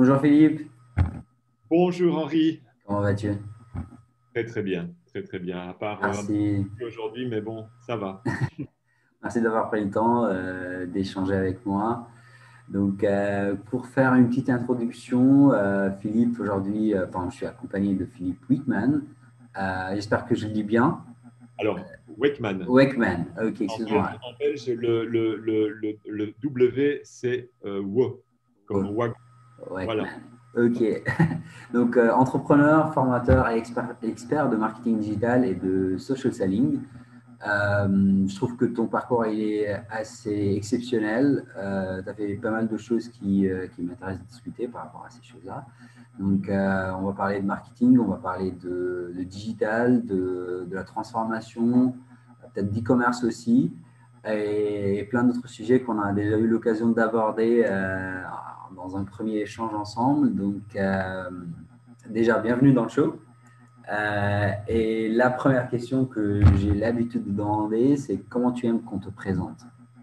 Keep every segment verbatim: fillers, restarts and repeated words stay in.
Bonjour Philippe, Bonjour Henri, comment vas-tu? très très bien, très très bien, à part euh, un peu Merci, aujourd'hui, mais bon, ça va. merci d'avoir pris le temps euh, d'échanger avec moi. Donc, euh, pour faire une petite introduction, euh, Philippe, aujourd'hui, euh, enfin, je suis accompagné de Philippe Wickman. Euh, j'espère que je le dis bien. Alors, Wakeman, Wakeman, ok, en excuse-moi. belge, en belge, le, le, le, le, le W, c'est euh, wo, comme Oh, wagon, voilà. Wakeman, ok. Donc, euh, entrepreneur, formateur et expert, expert de marketing digital et de social selling. Euh, je trouve que ton parcours il est assez exceptionnel. Euh, tu as fait pas mal de choses qui, euh, qui m'intéressent de discuter par rapport à ces choses-là. Donc, euh, on va parler de marketing, on va parler de, de digital, de, de la transformation, peut-être d'e-commerce aussi, et, et plein d'autres sujets qu'on a déjà eu l'occasion d'aborder euh, dans un premier échange ensemble. Donc, euh, déjà, bienvenue dans le show. Euh, et la première question que j'ai l'habitude de demander, c'est comment tu aimes qu'on te présente?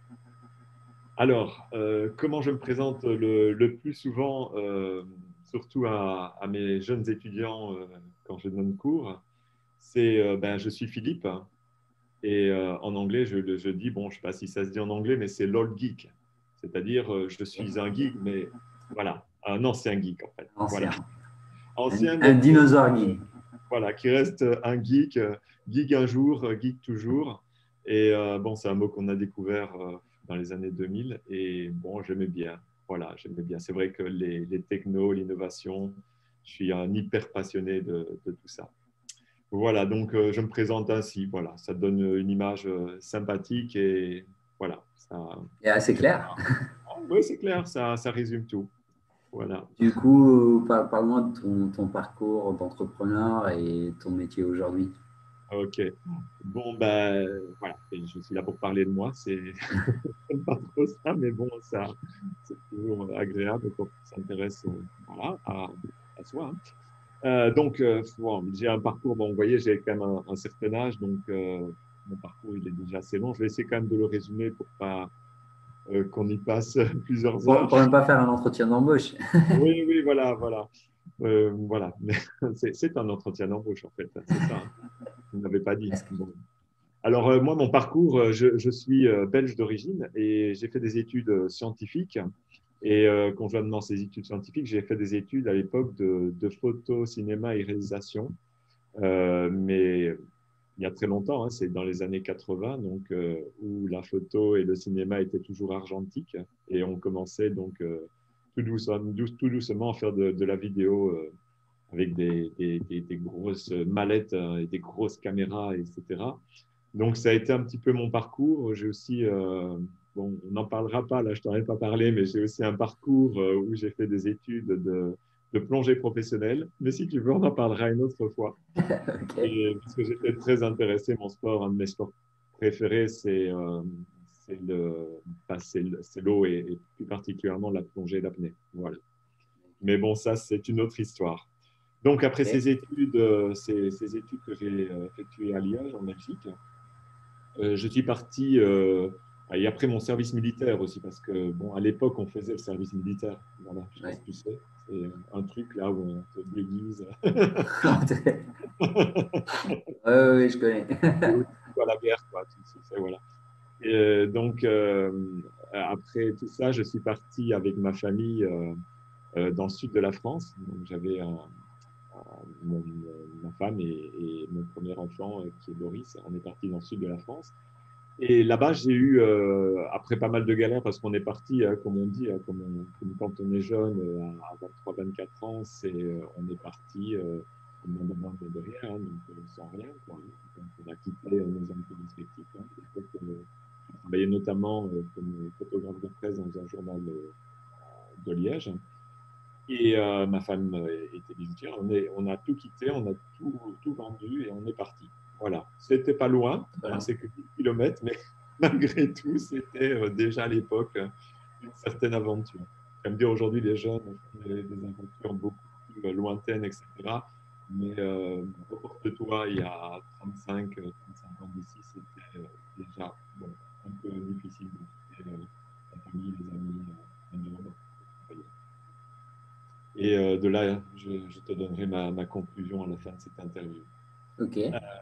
Alors, euh, comment je me présente le, le plus souvent, euh, surtout à, à mes jeunes étudiants euh, quand je donne cours, c'est euh, ben, je suis Philippe, et euh, en anglais, je, je dis, bon, je ne sais pas si ça se dit en anglais, mais c'est l'old geek, c'est-à-dire euh, je suis un geek, mais voilà, un ancien geek en fait. Voilà, Ancien. Un, ancien, un mais qui reste, dinosaure geek. voilà, qui reste un geek, euh, geek un jour, euh, geek toujours. Et euh, bon, c'est un mot qu'on a découvert euh, dans les années deux mille, et bon, j'aimais bien. Voilà, j'aimais bien. C'est vrai que les, les technos, l'innovation, je suis un hyper passionné de, de tout ça. Voilà, donc euh, je me présente ainsi. Voilà, ça donne une image euh, sympathique et voilà. Ça, Et assez je- clair. Ah, oui, c'est clair, ça, ça résume tout. Voilà. Du coup, par- parle-moi de ton, ton parcours d'entrepreneur et ton métier aujourd'hui. Ok. Bon, ben voilà, et je suis là pour parler de moi. C'est j'aime pas trop ça, mais bon, ça, c'est toujours agréable quand on s'intéresse euh, voilà, à, à soi, hein. Euh, donc, euh, bon, j'ai un parcours, bon, vous voyez, j'ai quand même un, un certain âge, donc euh, mon parcours, il est déjà assez long. Je vais essayer quand même de le résumer pour pas euh, qu'on y passe plusieurs Pour, heures. pour ne pas faire un entretien d'embauche. Oui, oui, voilà, voilà. Euh, voilà. C'est c'est un entretien d'embauche, en fait, c'est ça, hein. Vous ne l'avez pas dit. Est-ce que- Bon. Alors, euh, moi, mon parcours, euh, je, je suis euh, belge d'origine et j'ai fait des études euh, scientifiques. Et euh, conjointement à ces études scientifiques, j'ai fait des études à l'époque de, de photo, cinéma et réalisation. Euh, mais il y a très longtemps, hein, c'est dans les années quatre-vingts, donc, euh, où la photo et le cinéma étaient toujours argentiques. Et on commençait donc euh, tout, doucement, tout doucement à faire de, de la vidéo euh, avec des, des, des, des grosses mallettes euh, et des grosses caméras, et cetera. Donc, ça a été un petit peu mon parcours. J'ai aussi, euh, bon, on n'en parlera pas, là, je t'en ai pas parlé, mais j'ai aussi un parcours euh, où j'ai fait des études de, de plongée professionnelle. Mais si tu veux, on en parlera une autre fois. Ok. Et parce que j'étais très intéressé, mon sport, un de mes sports préférés, c'est euh, c'est le, enfin, c'est le- c'est l'eau et, et plus particulièrement la plongée d'apnée. Voilà. Mais bon, ça, c'est une autre histoire. Donc, après Ok. ces études, euh, ces, ces études que j'ai euh, effectuées à Liège, en Belgique, euh, je suis parti, euh, et après mon service militaire aussi, parce que, bon, à l'époque, on faisait le service militaire. Voilà, je ne sais pas Ouais. si tu sais, c'est un truc là où on te déguise. Ouais, ouais, ouais, je connais. À la guerre, quoi. Tu sais, voilà. Et euh, donc, euh, après tout ça, je suis parti avec ma famille euh, euh, dans le sud de la France. Donc, j'avais un, un- mon- mon- ma femme et, et mon premier enfant euh, qui est Boris. On est parti dans le sud de la France. Et là-bas, j'ai eu, euh, après pas mal de galères, parce qu'on est parti, euh, comme on dit, euh, comme, on- comme quand on est jeune, euh, à vingt-trois vingt-quatre ans, c'est, euh, on est parti euh, comme on demande de rien, hein, donc euh, sans rien, quoi, hein. Donc, on a quitté euh, nos emplois respectifs, hein. Et donc, euh, j'ai travaillé notamment euh, comme photographe de presse dans un journal euh, de Liège. Et euh, ma femme euh, était bijoutière. On, est, on a tout quitté, on a tout, tout vendu et on est parti. Voilà. C'était pas loin, hein, Voilà. c'est que dix kilomètres, mais malgré tout, c'était euh, déjà à l'époque euh, une certaine aventure. Comme dire aujourd'hui, les jeunes font des, des aventures beaucoup plus euh, lointaines, et cetera. Mais euh, reporte-toi, il y a trente-cinq, euh, trente-cinq ans d'ici, c'était euh, déjà bon, un peu difficile de quitter euh, la famille, les amis, euh, en Europe. Et euh, de là, je, je te donnerai ma, ma conclusion à la fin de cette interview. Ok.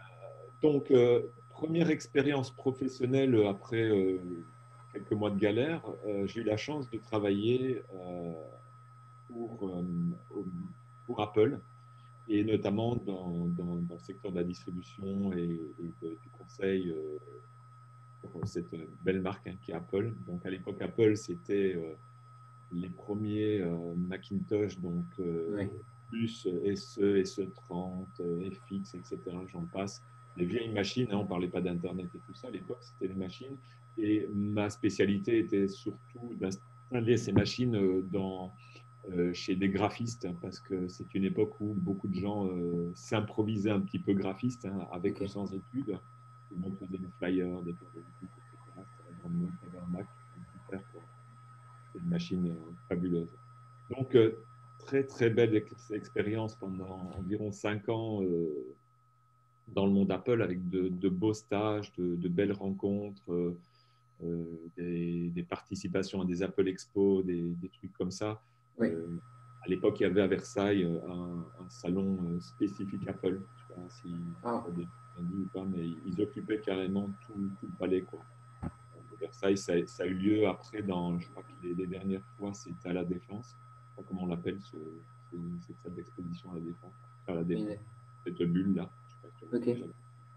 Donc, euh, première expérience professionnelle après euh, quelques mois de galère, euh, j'ai eu la chance de travailler euh, pour, euh, pour Apple et notamment dans, dans, dans le secteur de la distribution et, et de, du conseil euh, pour cette belle marque hein, qui est Apple. Donc, à l'époque, Apple, c'était euh, les premiers euh, Macintosh, donc euh, Oui. plus S E, S E trente, euh, F X, et cetera. J'en passe. Les vieilles machines, hein, on ne parlait pas d'Internet et tout ça. À l'époque, c'était les machines. Et ma spécialité était surtout d'installer ces machines euh, dans, euh, chez des graphistes, hein, parce que c'est une époque où beaucoup de gens euh, s'improvisaient un petit peu graphistes, hein, avec ou Ok. sans études. Tout le monde faisait des flyers, des prototypes, et cetera. C'était la grande mode, il y avait un Mac, un petit faire, quoi. C'est une machine euh, fabuleuse. Donc, euh, très, très belle ex- expérience pendant environ cinq ans euh, dans le monde Apple avec de, de beaux stages, de, de belles rencontres, euh, euh, des, des participations à des Apple Expo, des, des trucs comme ça. Oui. Euh, à l'époque, il y avait à Versailles euh, un, un salon euh, spécifique Apple. Je ne sais pas si Ah. tu as déjà dit ou pas, mais ils occupaient carrément tout, tout le palais, quoi. Versailles, ça, ça, a eu lieu après, dans, je crois que les, les dernières fois, c'était à la Défense. Je ne sais pas comment on l'appelle, ce, ce, cette salle d'exposition à la Défense. À la Défense, Oui. cette bulle-là. Je sais pas si tu as Ok. déjà vu.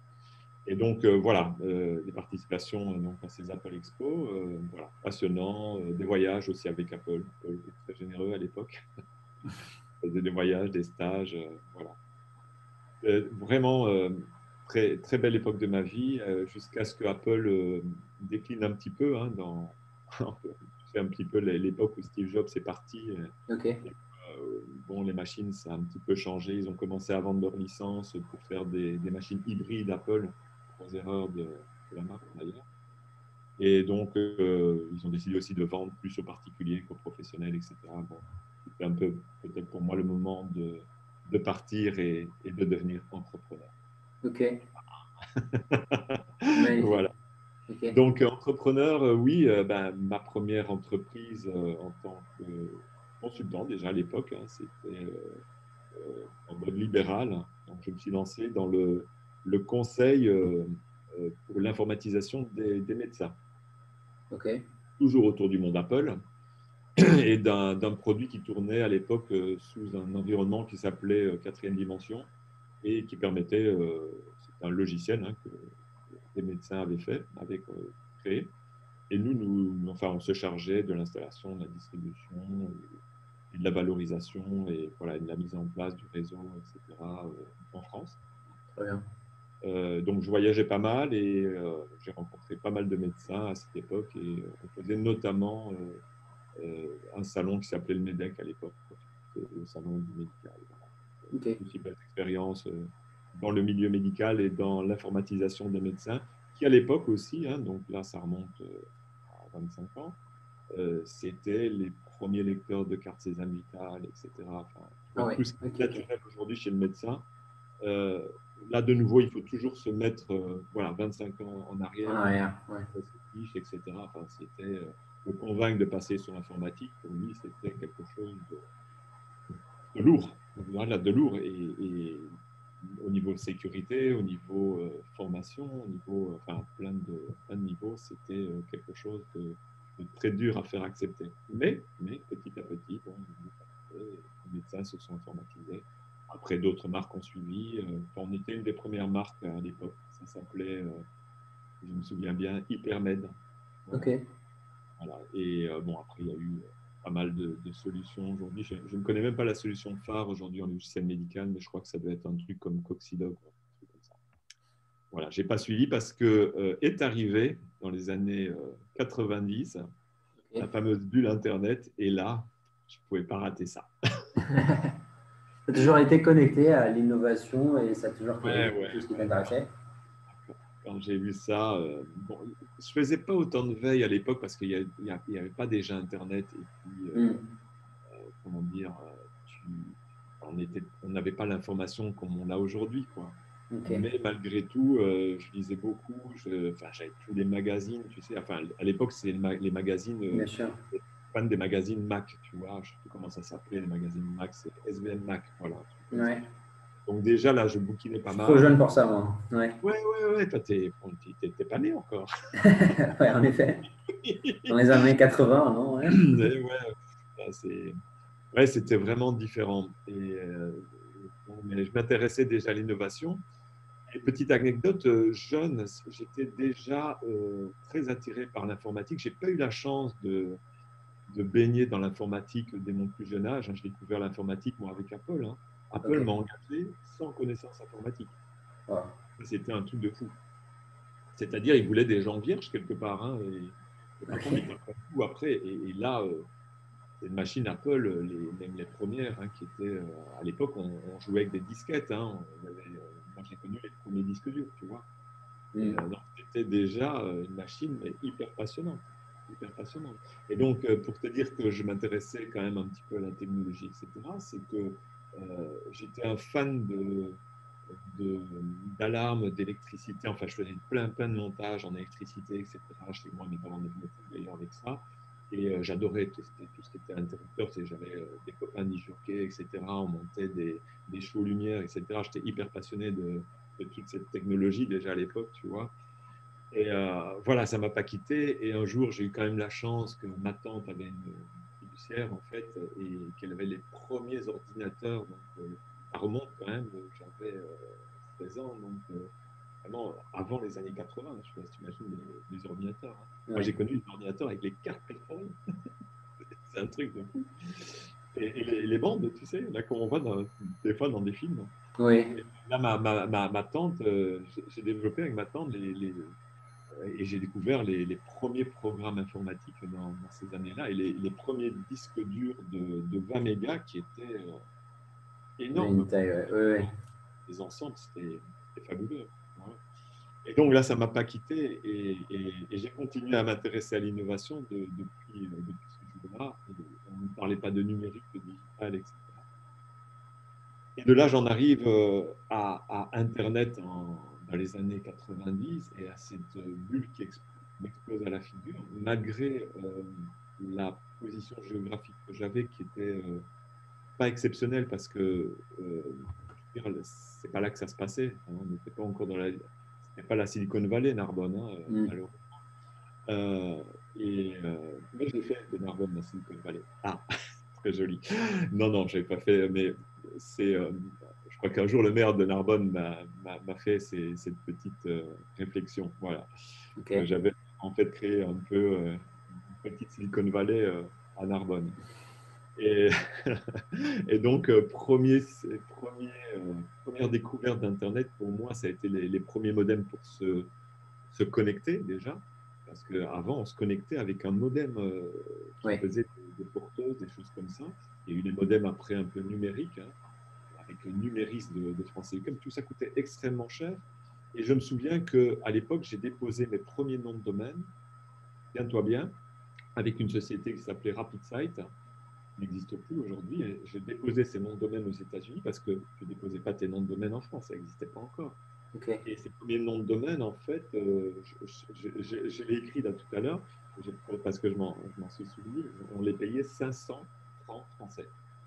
Et donc, euh, voilà, euh, des participations euh, donc, à ces Apple Expo. Euh, voilà, passionnant. Euh, des voyages aussi avec Apple. Apple était très généreux à l'époque. On faisait des voyages, des stages. Euh, voilà. Euh, vraiment, euh, très, très belle époque de ma vie, euh, jusqu'à ce que Apple euh, décline un petit peu, hein, dans c'est un petit peu l'époque où Steve Jobs est parti. euh, Ok. et, euh, bon, les machines, ça a un petit peu changé. Ils ont commencé à vendre leur licence pour faire des, des machines hybrides Apple, aux erreurs de, de la marque d'ailleurs. Et donc, euh, ils ont décidé aussi de vendre plus aux particuliers qu'aux professionnels, et cetera. Bon, c'était un peu peut-être pour moi le moment de, de partir et, et de devenir entrepreneur. Ok. Magnifique. Voilà. Ok. Donc, entrepreneur, euh, oui, euh, ben, ma première entreprise euh, en tant que consultant, déjà à l'époque, hein, c'était euh, euh, en mode libéral. Donc, je me suis lancé dans le, le conseil euh, euh, pour l'informatisation des, des médecins, Ok. toujours autour du monde Apple, et d'un d'un produit qui tournait à l'époque euh, sous un environnement qui s'appelait euh, quatrième dimension et qui permettait, euh, c'est un logiciel hein, que les médecins avaient fait, avaient euh, créé. Et nous, nous, enfin, on se chargeait de l'installation, de la distribution, et de la valorisation et voilà, de la mise en place du réseau, et cetera euh, en France. Très bien. Euh, donc, je voyageais pas mal et euh, j'ai rencontré pas mal de médecins à cette époque et euh, on faisait notamment euh, euh, un salon qui s'appelait le MEDEC à l'époque, le salon du médical. Voilà. Ok. Aussi belle expérience euh, dans le milieu médical et dans l'informatisation des médecins, qui à l'époque aussi, hein, donc là ça remonte euh, à vingt-cinq ans, euh, c'était les premiers lecteurs de cartes Sésame vitales, et cetera. Enfin, tu Ah vois, ouais. tout ce qui Ok. est Ok. naturel aujourd'hui chez le médecin, euh, là de nouveau, il faut toujours se mettre euh, voilà, vingt-cinq ans en En arrière, arrière. Ouais. ses fiches, et cetera. Enfin, c'était euh, le convaincre de passer sur l'informatique, pour lui, c'était quelque chose de, de lourd, voilà, de lourd. Et, et, au niveau de sécurité, au niveau euh, formation, au niveau, enfin, plein de, plein de niveaux, c'était euh, quelque chose de, de, très dur à faire accepter. Mais, mais petit à petit, bon, les médecins se sont informatisés. Après, d'autres marques ont suivi. Euh, on était une des premières marques à l'époque. Ça s'appelait, euh, je me souviens bien, Hypermed. Ok. Voilà. Voilà. Et euh, bon, après, il y a eu euh, pas mal de, de solutions aujourd'hui. Je, je, ne connais même pas la solution phare aujourd'hui en logiciel médical, mais je crois que ça doit être un truc comme Coxidog. Un truc comme ça. Voilà, j'ai pas suivi parce que euh, est arrivé dans les années euh, quatre-vingt-dix Ok. la fameuse bulle Internet, et là, je ne pouvais pas rater ça. Tu as toujours été connecté à l'innovation et ça a toujours été Ouais, quelque ouais, chose qui ouais. t'intéressait. Quand j'ai vu ça, euh, bon, je faisais pas autant de veille à l'époque parce qu'il n'y avait pas déjà Internet et puis euh, Hmm. comment dire, euh, tu, on était, on n'avait pas l'information comme on l'a aujourd'hui, quoi. Ok. Mais malgré tout, euh, je lisais beaucoup. Je, enfin, j'avais tous les magazines, tu sais. Enfin, à l'époque, c'est les, ma- les magazines Bien euh, sûr. fan des magazines Mac, tu vois. Je sais plus comment ça s'appelait, les magazines Mac, c'est S V N Mac, voilà. Ouais. Donc déjà, là, je bouquinais Je pas suis trop mal. jeune pour ça, moi. Ouais, Ouais, ouais, ouais, toi, t'es t'es pas né encore. ouais, en effet. Dans les années quatre-vingts, non? Ouais. Ouais, ouais, c'est... Ouais, c'était vraiment différent. Et, euh, bon, mais je m'intéressais déjà à l'innovation. Et petite anecdote, euh, jeune, j'étais déjà euh, très attiré par l'informatique. J'ai pas eu la chance de, de baigner dans l'informatique dès mon plus jeune âge. J'ai découvert l'informatique, moi, avec Apple. Hein. Apple Ok. m'a engagé sans connaissance informatique. Wow. C'était un truc de fou. C'est-à-dire, ils voulaient des gens vierges quelque part. Hein, et, et par contre, ils t'apprennent tout après. Et, et là, euh, c'est une machine Apple, les, même les premières, hein, qui étaient, euh, à l'époque, on, on jouait avec des disquettes. Hein, on avait, euh, moi, j'ai connu les premiers disques durs, tu vois. Et, Mm. euh, donc, c'était déjà euh, une machine mais hyper passionnante. Hyper passionnante. Et donc, euh, pour te dire que je m'intéressais quand même un petit peu à la technologie, et cetera, c'est que euh, j'étais un fan de, de, d'alarmes, d'électricité. Enfin, je faisais plein, plein de montages en électricité, et cetera. Chez moi, mes parents me mettaient d'ailleurs avec ça. Et euh, j'adorais tester tout ce qui était interrupteur. J'avais euh, des copains disjockey, et cetera. On montait des, des shows lumière, et cetera. J'étais hyper passionné de, de toute cette technologie déjà à l'époque, tu vois. Et euh, voilà, ça m'a pas quitté. Et un jour, j'ai eu quand même la chance que ma tante avait une fiduciaire, en fait, et qu'elle avait les premiers ordinateurs. Donc, euh, ça remonte quand même. J'avais euh, seize ans, donc euh, vraiment avant les années quatre-vingts. Je sais pas si tu imagines les, les ordinateurs. Hein. Moi, Ouais. j'ai connu les ordinateurs avec les cartes perforées. C'est un truc de fou. Et, et les, les bandes, tu sais, là, comme on voit dans, des fois dans des films. Oui. Et là, ma, ma, ma, ma tante, euh, j'ai développé avec ma tante les, les, et j'ai découvert les, les, premiers programmes informatiques dans, dans ces années-là et les, les, premiers disques durs de, de vingt mégas qui étaient euh, Une énormes. taille, ouais. Ouais, ouais. Les ensembles, c'était fabuleux. Ouais. Et donc là, ça ne m'a pas quitté et, et, et j'ai continué à m'intéresser à l'innovation de, depuis, euh, depuis ce jour-là. On ne parlait pas de numérique, de digital, et cetera. Et de là, j'en arrive euh, à, à, Internet en, dans les années quatre-vingt-dix et à cette bulle qui m'explose à la figure, malgré euh, la position géographique que j'avais qui était euh, pas exceptionnelle parce que euh, c'est pas là que ça se passait. Hein, on n'était pas encore dans la, c'était pas la Silicon Valley, Narbonne, hein, Mm. malheureusement. Euh, et euh, moi, j'ai fait de Narbonne la Silicon Valley. Ah, très joli. Non, non, je n'avais pas fait, mais c'est, euh, je crois qu'un jour le maire de Narbonne m'a fait ces, cette petite euh, réflexion. Voilà. Okay. J'avais en fait créé un peu euh, une petite Silicon Valley euh, à Narbonne. Et, et donc, euh, premier, premier, euh, première découverte d'Internet, pour moi, ça a été les, les premiers modems pour se, se connecter déjà. Parce qu'avant, on se connectait avec un modem euh, qui Oui. faisait des, des porteuses, des choses comme ça. Il y a eu les modems après un peu numériques, hein, avec le numéris de, de France Télécom. Tout ça coûtait extrêmement cher. Et je me souviens qu'à l'époque, j'ai déposé mes premiers noms de domaine, tiens-toi bien, avec une société qui s'appelait RapidSite, qui n'existe plus aujourd'hui. J'ai déposé ces noms de domaine aux États-Unis parce que tu ne déposais pas tes noms de domaine en France, ça n'existait pas encore. Okay. Et ces premiers noms de domaine, en fait, euh, je, je, je, je l'ai écrit là tout à l'heure, parce que je m'en suis souvenu, on les payait cinq cents francs français.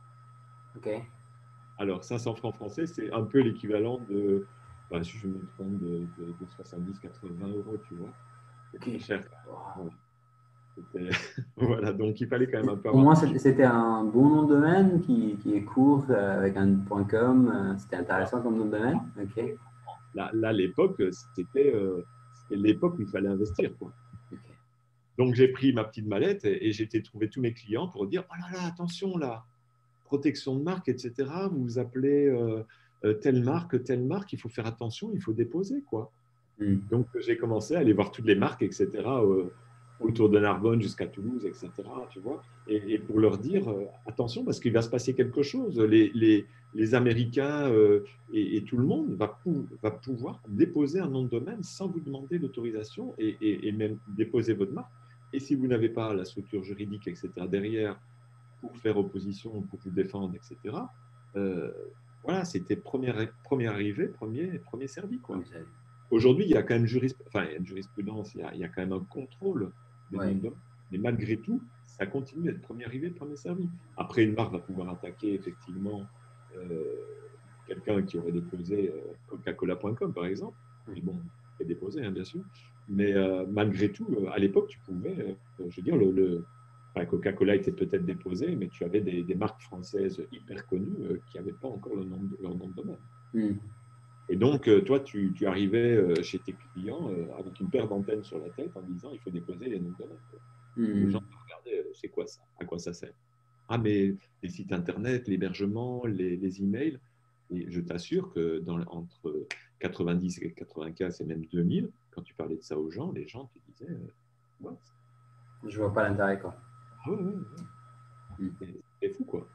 Okay. Alors, cinq cents francs français, c'est un peu l'équivalent de, bah, si je me trompe, de, de, de soixante-dix à quatre-vingts euros, tu vois. C'est Okay. très cher. Wow. Voilà. Voilà, donc il fallait quand même un peu Pour avoir moi, d'argent. c'était un bon nom de domaine qui, qui est court euh, avec un .com. Euh, c'était Voilà. intéressant comme nom de domaine. Ok. Là, là l'époque, c'était euh, l'époque où il fallait investir, quoi. Okay. Donc, j'ai pris ma petite mallette et, et j'ai été trouver tous mes clients pour dire, oh là là, attention là, protection de marque, et cetera. Vous vous appelez euh, euh, telle marque, telle marque, il faut faire attention, il faut déposer, quoi. Mm. Donc, j'ai commencé à aller voir toutes les marques, et cetera, euh, autour de Narbonne jusqu'à Toulouse, et cetera. Tu vois, et, et pour leur dire, euh, attention, parce qu'il va se passer quelque chose. Les, les, les Américains euh, et, et tout le monde va, pou va pouvoir déposer un nom de domaine sans vous demander l'autorisation et, et, et même déposer votre marque. Et si vous n'avez pas la structure juridique, et cetera, derrière, pour faire opposition, pour vous défendre, et cetera, euh, voilà, c'était première, première arrivée, premier, premier servi, quoi. Aujourd'hui, il y a quand même juris, enfin, il y a une jurisprudence, il y a, il y a quand même un contrôle des Ouais. noms de domaine, mais malgré tout, ça continue d'être premier arrivé, premier servi. Après, une marque va pouvoir attaquer effectivement euh, quelqu'un qui aurait déposé euh, coca-cola point com, par exemple. Mais bon, il a déposé, hein, bien sûr. Mais euh, malgré tout, euh, à l'époque, tu pouvais, euh, je veux dire, le, le enfin, Coca-Cola était peut-être déposé, mais tu avais des, des marques françaises hyper connues euh, qui n'avaient pas encore le nom de, leur nom de domaine. Mm. Et donc, euh, toi, tu, tu arrivais euh, chez tes clients euh, avec une paire d'antennes sur la tête en disant il faut déposer les noms de domaine. Quoi. Et les gens Mm. regardaient, euh, c'est quoi ça? À quoi ça sert? Ah, mais les sites internet, l'hébergement, les, les emails. Et je t'assure que dans, entre quatre-vingt-dix et quatre-vingt-quinze et même deux mille, quand tu parlais de ça aux gens, les gens te disaient euh, What? Je vois pas l'intérêt, quoi. Ah ouais, ouais, ouais. Mm. C'est c'est fou, quoi.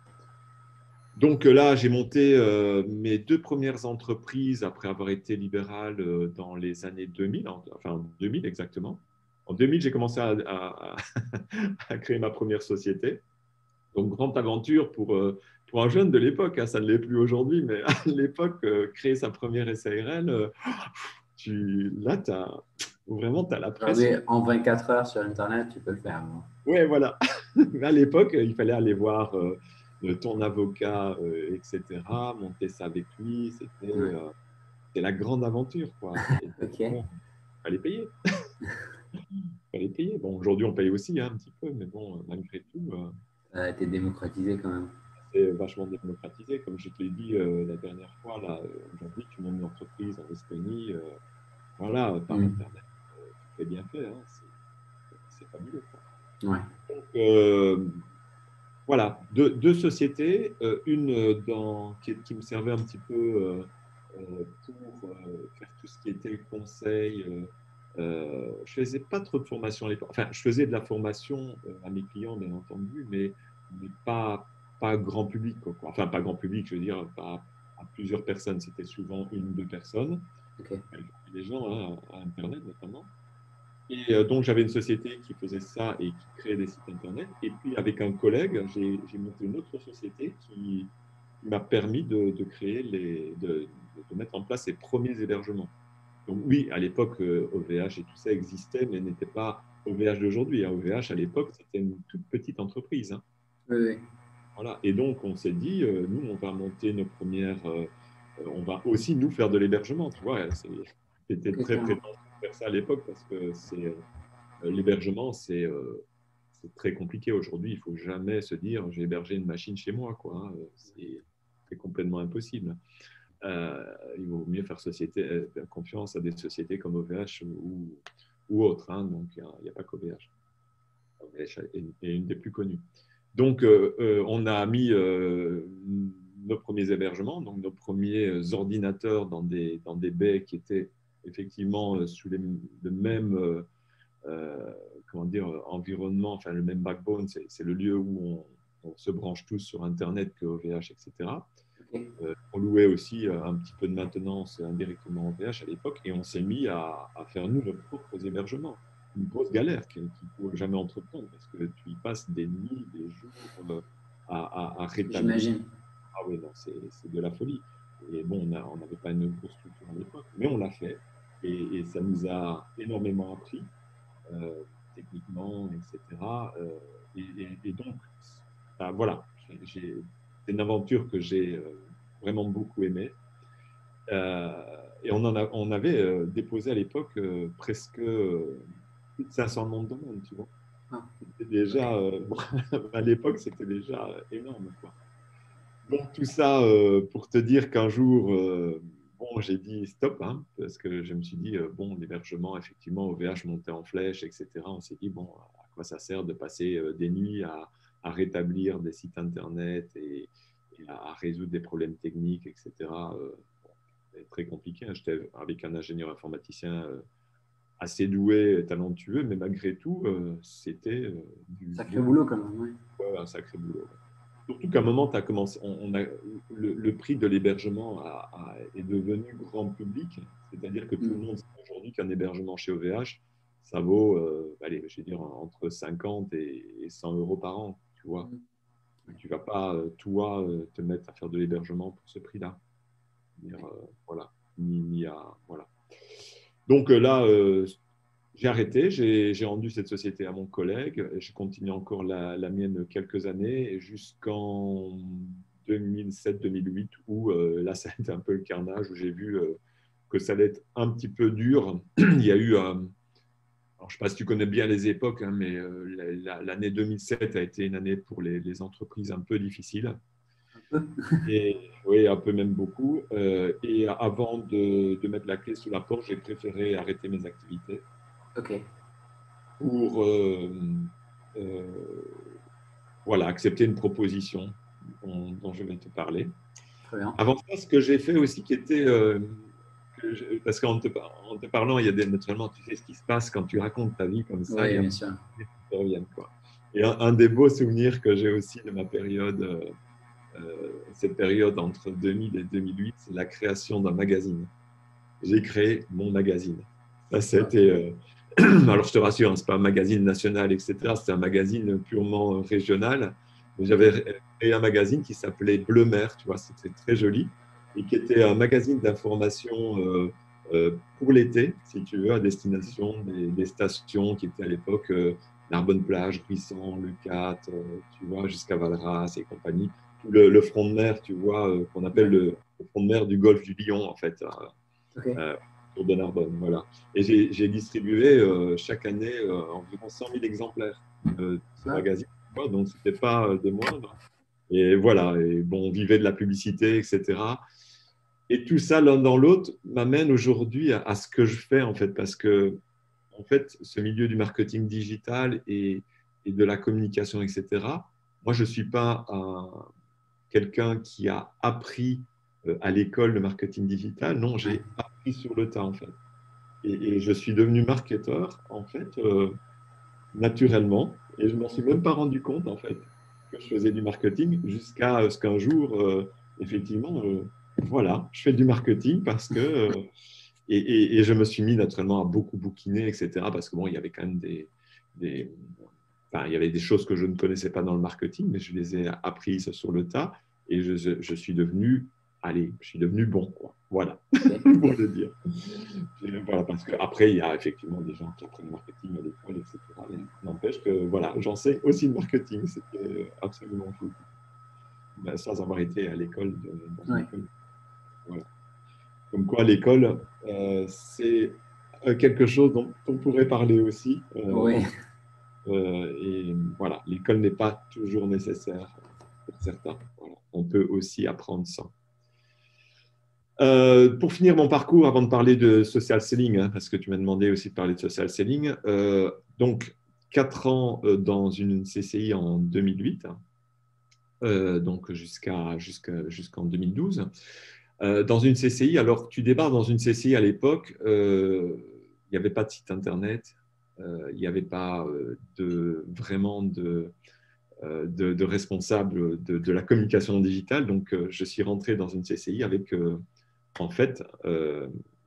Donc euh, là, j'ai monté euh, mes deux premières entreprises après avoir été libéral euh, dans les années deux mille, en- enfin deux mille exactement. En deux mille, j'ai commencé à, à- à créer ma première société. Donc, grande aventure pour, euh, pour un jeune de l'époque, hein, ça ne l'est plus aujourd'hui, mais à l'époque, euh, créer sa première S A R L, euh, tu, là, as, vraiment, tu as la Aujourd'hui, pression. en vingt-quatre heures sur Internet, tu peux le faire. Bon. Ouais, voilà. À l'époque, il fallait aller voir euh, ton avocat, euh, et cetera, monter ça avec lui. C'était Ouais. euh, c'était la grande aventure, quoi. Et Ok. bon, il fallait payer. Il fallait payer. Bon, aujourd'hui, on paye aussi hein, un petit peu, mais bon, malgré tout, euh, Ça a été démocratisé quand même. c'est vachement démocratisé. Comme je te l'ai dit euh, la dernière fois, là, euh, aujourd'hui, tu montes une entreprise en Estonie, euh, voilà, par Mm. Internet, euh, tout est bien fait. Hein, c'est c'est fabuleux, quoi. Ouais. Donc, euh, voilà, deux, deux sociétés, euh, une euh, dans, qui, qui me servait un petit peu euh, euh, pour euh, faire tout ce qui était conseil. Euh, euh, je faisais pas trop de formation à l'époque. Enfin, je faisais de la formation euh, à mes clients, bien entendu, mais, mais pas, pas grand public, quoi. Enfin, pas grand public, je veux dire, pas à plusieurs personnes. C'était souvent une ou deux personnes. Ok. Les gens, hein, à Internet notamment. Et euh, donc, j'avais une société qui faisait ça et qui créait des sites Internet. Et puis, avec un collègue, j'ai j'ai monté une autre société qui, qui m'a permis de, de créer les, de, de mettre en place les premiers hébergements. Donc, oui, à l'époque, euh, O V H et tout ça existait, mais n'était pas O V H d'aujourd'hui. Hein. O V H, à l'époque, c'était une toute petite entreprise. Hein. Oui, oui. Voilà. Et donc, on s'est dit, euh, nous, on va monter nos premières. Euh, euh, on va aussi, nous, faire de l'hébergement. Tu vois, c'était Ok, très carrément. prétentieux de faire ça à l'époque parce que c'est. Euh, L'hébergement, c'est euh, c'est très compliqué aujourd'hui. Il ne faut jamais se dire j'ai hébergé une machine chez moi, quoi. C'est c'est complètement impossible. Euh, il vaut mieux faire société, euh, confiance à des sociétés comme O V H ou, ou autres. Hein. Donc, il n'y a, a pas qu'O V H. O V H est, est une des plus connues. Donc, euh, euh, on a mis euh, nos premiers hébergements, donc nos premiers ordinateurs dans des, dans des baies qui étaient effectivement sous les, le même. Euh, euh, comment dire, environnement, enfin le même backbone, c'est le lieu où on, on, se branche tous sur Internet que O V H, et cetera. Okay. Euh, on louait aussi euh, un petit peu de maintenance indirectement O V H à l'époque et on s'est mis à, à faire nous nos propres hébergements. Une grosse galère qu'il ne faut jamais entreprendre parce que tu y passes des nuits, des jours euh, à, à, à rétablir. J'imagine. Ah oui, non, c'est de la folie. Et bon, on n'avait pas une grosse structure à l'époque, mais on l'a fait et, et ça nous a énormément appris. Euh, techniquement, et cetera. Euh, et, et, et, donc, bah, voilà, c'est une aventure que j'ai euh, vraiment beaucoup aimée. Euh, et on, en a, on avait euh, déposé à l'époque euh, presque euh, plus de cinq cents noms de domaine, tu vois. Ah, C'était déjà, okay. euh, à l'époque, c'était déjà énorme, quoi. Donc, tout ça euh, pour te dire qu'un jour, euh, bon, j'ai dit stop, hein, parce que je me suis dit, euh, bon, l'hébergement, effectivement, O V H montait en flèche, et cetera. On s'est dit, bon, à quoi ça sert de passer euh, des nuits à, à, rétablir des sites Internet et, et à, à, résoudre des problèmes techniques, et cetera. Euh, bon, c'est très compliqué. Hein. J'étais avec un ingénieur informaticien euh, assez doué, talentueux, mais malgré tout, euh, c'était euh, du Sacré beaucoup, boulot quand même, oui. ouais, un sacré boulot. Ouais. Surtout qu'à un moment, as commencé, on, on a, le, le, prix de l'hébergement est devenu grand public. C'est-à-dire que tout le Mm. monde sait aujourd'hui qu'un hébergement chez O V H, ça vaut, euh, allez, je vais dire, entre cinquante et cent euros par an. Tu vois, Mm. tu ne vas pas, toi, te mettre à faire de l'hébergement pour ce prix-là. Euh, voilà. Ni, ni à, voilà. Donc là, euh, j'ai arrêté, j'ai j'ai rendu cette société à mon collègue et je continue encore la, la mienne quelques années et jusqu'en deux mille sept deux mille huit où euh, là, ça a été un peu le carnage, où j'ai vu euh, que ça allait être un petit peu dur. Il y a eu, euh, alors je ne sais pas si tu connais bien les époques, hein, mais euh, la- la- l'année deux mille sept a été une année pour les, les entreprises un peu difficile. Et oui, un peu même beaucoup. Euh, et avant de, de mettre la clé sous la porte, j'ai préféré arrêter mes activités Ok, pour euh, euh, voilà, accepter une proposition dont, dont je vais te parler. très bien. Avant ça, ce que j'ai fait aussi, qui était, euh, que je- parce qu'en te, en te parlant, il y a des, naturellement, tu sais ce qui se passe quand tu racontes ta vie comme ça, il y Oui, a bien plein sûr. de souvenirs qui te reviennent, quoi. Et un, un des beaux souvenirs que j'ai aussi de ma période, euh, euh, cette période entre deux mille et deux mille huit, c'est la création d'un magazine. J'ai créé mon magazine. Ça, Wow. c'était. euh, Alors, je te rassure, hein, ce n'est pas un magazine national, et cetera. C'est un magazine purement régional. Mais Ok, j'avais créé un magazine qui s'appelait Bleu Mer, tu vois, c'était très joli, et qui était un magazine d'information euh, euh, pour l'été, si tu veux, à destination des, des stations qui étaient à l'époque euh, Narbonne-Plage, Brisson, Leucate, euh, tu vois, jusqu'à Valras et compagnie. Tout le, le front de mer, tu vois, euh, qu'on appelle ouais. le, le front de mer du golfe du Lion, en fait. euh, Ok, euh, autour de Narbonne. Voilà. Et j'ai j'ai distribué euh, chaque année euh, environ cent mille exemplaires euh, de ce wow. magazine. Tu vois, donc, ce n'était pas euh, des moindres. Et voilà. Et bon, on vivait de la publicité, et cetera. Et tout ça, l'un dans l'autre, m'amène aujourd'hui à, à ce que je fais, en fait, parce que, en fait, ce milieu du marketing digital et, et de la communication, et cetera, moi, je ne suis pas un, quelqu'un qui a appris euh, à l'école le marketing digital. Non, Ouais. j'ai appris sur le tas, en fait. Et, et je suis devenu marketeur, en fait, euh, naturellement. Et je ne m'en suis même pas rendu compte, en fait, que je faisais du marketing jusqu'à ce qu'un jour, euh, effectivement, euh, voilà, je fais du marketing parce que. Euh, et, et, et, je me suis mis naturellement à beaucoup bouquiner, et cetera. Parce que bon, il y avait quand même des, des, enfin, il y avait des choses que je ne connaissais pas dans le marketing, mais je les ai apprises sur le tas et je, je suis devenu, allez, je suis devenu bon, quoi. Voilà, Ok, pour le dire. Et voilà, parce qu'après, il y a effectivement des gens qui apprennent le marketing à l'école, et cetera. Mais n'empêche que, voilà, j'enseigne aussi le marketing, c'était absolument fou. Ben, sans avoir été à l'école, de- dans une ouais. école. Voilà. Comme quoi, l'école, euh, c'est euh, quelque chose dont on pourrait parler aussi. Euh, Ouais. Euh, et voilà, l'école n'est pas toujours nécessaire pour certains. Voilà. On peut aussi apprendre sans. Euh, pour finir mon parcours, avant de parler de social selling, hein, parce que tu m'as demandé aussi de parler de social selling, euh, donc quatre ans euh, dans une C C I en deux mille huit, hein, euh, donc jusqu'à, jusqu'à, jusqu'en deux mille douze. Euh, dans une C C I, alors tu débarques dans une C C I à l'époque, euh, il n'y avait pas de site internet, euh, il n'y avait pas euh, de, vraiment de, euh, de, de responsable de, de, la communication digitale. Donc, euh, je suis rentré dans une C C I avec, euh, en fait, euh,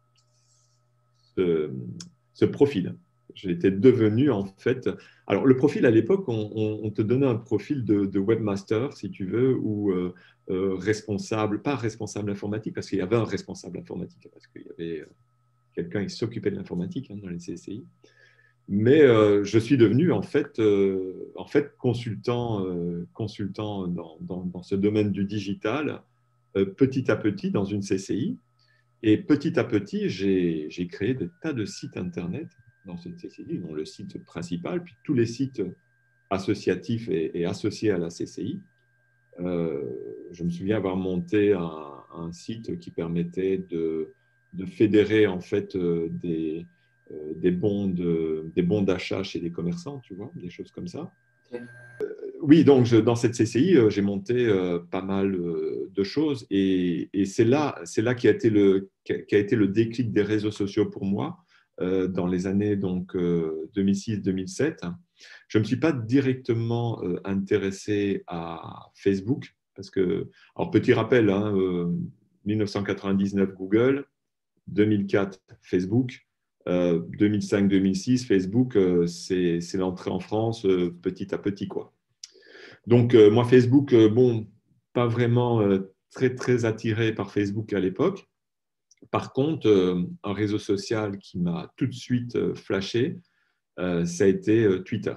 ce, ce, profil. J'étais devenu, en fait... Alors, le profil, à l'époque, on, on, on, te donnait un profil de, de webmaster, si tu veux, ou euh, euh, responsable, pas responsable informatique, parce qu'il y avait un responsable informatique, parce qu'il y avait quelqu'un qui s'occupait de l'informatique hein, dans les C C I. Mais euh, je suis devenu en fait, euh, en fait consultant, euh, consultant dans, dans, dans, ce domaine du digital euh, petit à petit dans une C C I. Et petit à petit, j'ai créé des tas de sites Internet dans cette C C I, dont le site principal, puis tous les sites associatifs et, et associés à la C C I. Euh, je me souviens avoir monté un, un site qui permettait de, de fédérer en fait euh, des, euh, des bons de, des bons d'achat chez les commerçants, tu vois, des choses comme ça. Ok. Oui, donc je, dans cette C C I, euh, j'ai monté euh, pas mal euh, de choses et, et c'est là, c'est là qui a été le qui a, qui a été le déclic des réseaux sociaux pour moi euh, dans les années donc euh, deux mille six deux mille sept. Je ne me suis pas directement euh, intéressé à Facebook parce que, alors petit rappel, hein, euh, mille neuf cent quatre-vingt-dix-neuf Google, deux mille quatre Facebook, euh, deux mille cinq deux mille six Facebook, euh, c'est c'est l'entrée en France euh, petit à petit quoi. Donc, euh, moi, Facebook, euh, bon, pas vraiment euh, très, très attiré par Facebook à l'époque. Par contre, euh, un réseau social qui m'a tout de suite euh, flashé, euh, ça a été euh, Twitter.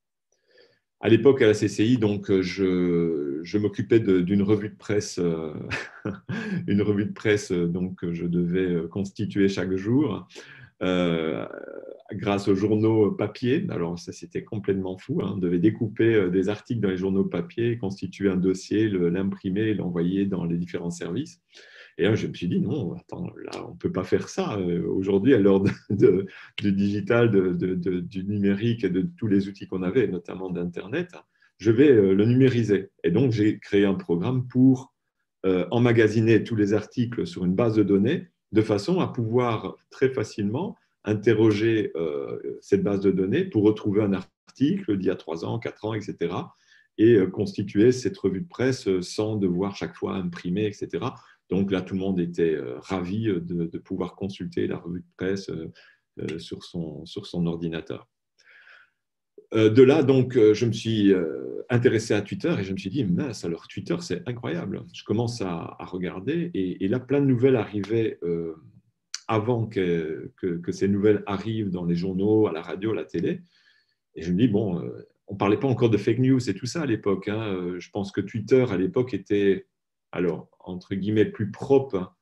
À l'époque, à la C C I, donc, euh, je, je m'occupais d'une revue de presse, euh, une revue de presse euh, donc, que je devais euh, constituer chaque jour. Euh, grâce aux journaux papier. Alors ça, c'était complètement fou, hein. On devait découper euh, des articles dans les journaux papier, constituer un dossier, l'imprimer et l'envoyer dans les différents services. Et là, je me suis dit, non, attends, là, on ne peut pas faire ça. Euh, Aujourd'hui, à l'heure de, de, du digital, de, de, de, du numérique et de tous les outils qu'on avait, notamment d'Internet, je vais euh, le numériser. Et donc, j'ai créé un programme pour euh, emmagasiner tous les articles sur une base de données de façon à pouvoir très facilement interroger euh, cette base de données pour retrouver un article d'il y a trois ans, quatre ans, et cetera. Et euh, constituer cette revue de presse euh, sans devoir chaque fois imprimer, et cetera. Donc là, tout le monde était euh, ravi de, de, pouvoir consulter la revue de presse euh, euh, sur, son, sur son ordinateur. Euh, de là, donc, euh, je me suis euh, intéressé à Twitter et je me suis dit, mince, alors Twitter, c'est incroyable. Je commence à, à regarder et, et, là, plein de nouvelles arrivaient euh, avant que, que, que, ces nouvelles arrivent dans les journaux, à la radio, à la télé. Et je me dis, bon, euh, on ne parlait pas encore de fake news et tout ça à l'époque, hein. Je pense que Twitter, à l'époque, était, alors, entre guillemets, plus propre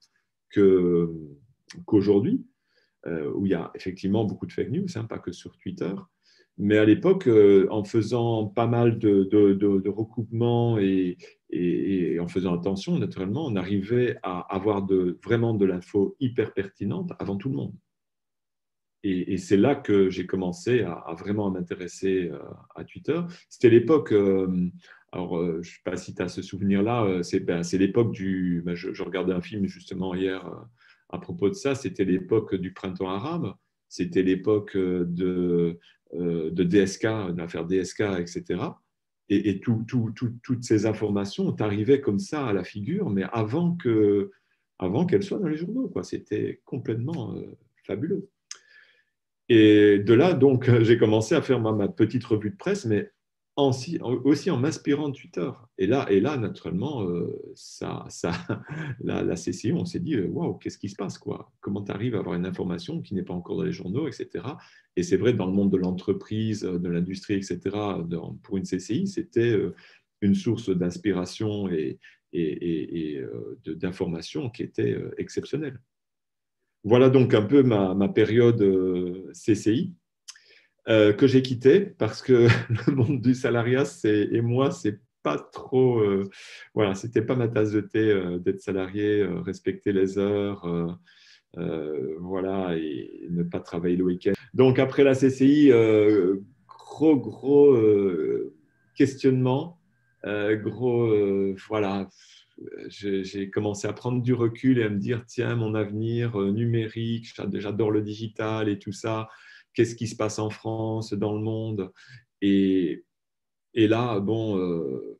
qu'aujourd'hui, euh, où il y a effectivement beaucoup de fake news, hein, pas que sur Twitter. Mais à l'époque, euh, en faisant pas mal de, de, de, de recoupements et, et, et en faisant attention, naturellement, on arrivait à avoir de, vraiment de l'info hyper pertinente avant tout le monde. Et, et c'est là que j'ai commencé à, à vraiment m'intéresser à Twitter. C'était l'époque, euh, alors euh, je ne sais pas si tu as ce souvenir-là, euh, c'est ben, l'époque du. Ben, je, je regardais un film justement hier euh, à propos de ça, c'était l'époque du printemps arabe, c'était l'époque de, euh, de D S K, de l'affaire D S K, et cetera. Et, et tout, tout, tout, toutes ces informations t'arrivaient comme ça à la figure, mais avant que, avant qu'elles soient dans les journaux, quoi. C'était complètement euh, fabuleux. Et de là, donc, j'ai commencé à faire ma, ma petite revue de presse, mais en, aussi en m'inspirant de Twitter. Et là, et là naturellement, euh, ça, ça, la, la C C I, on s'est dit, waouh, qu'est-ce qui se passe, quoi? Comment tu arrives à avoir une information qui n'est pas encore dans les journaux, et cetera. Et c'est vrai, dans le monde de l'entreprise, de l'industrie, et cetera, dans, pour une C C I, c'était euh, une source d'inspiration et, et, et, et euh, d'information qui était euh, exceptionnelle. Voilà donc un peu ma, ma période euh, C C I euh, que j'ai quittée parce que le monde du salariat et moi, c'est pas trop. Euh, voilà, c'était pas ma tasse de thé euh, d'être salarié, euh, respecter les heures, euh, euh, voilà, et ne pas travailler le week-end. Donc après la C C I, euh, gros, gros euh, questionnement, euh, gros, euh, voilà j'ai commencé à prendre du recul et à me dire, tiens, mon avenir euh, numérique, j'adore le digital et tout ça, qu'est-ce qui se passe en France, dans le monde? Et, et là, bon, euh,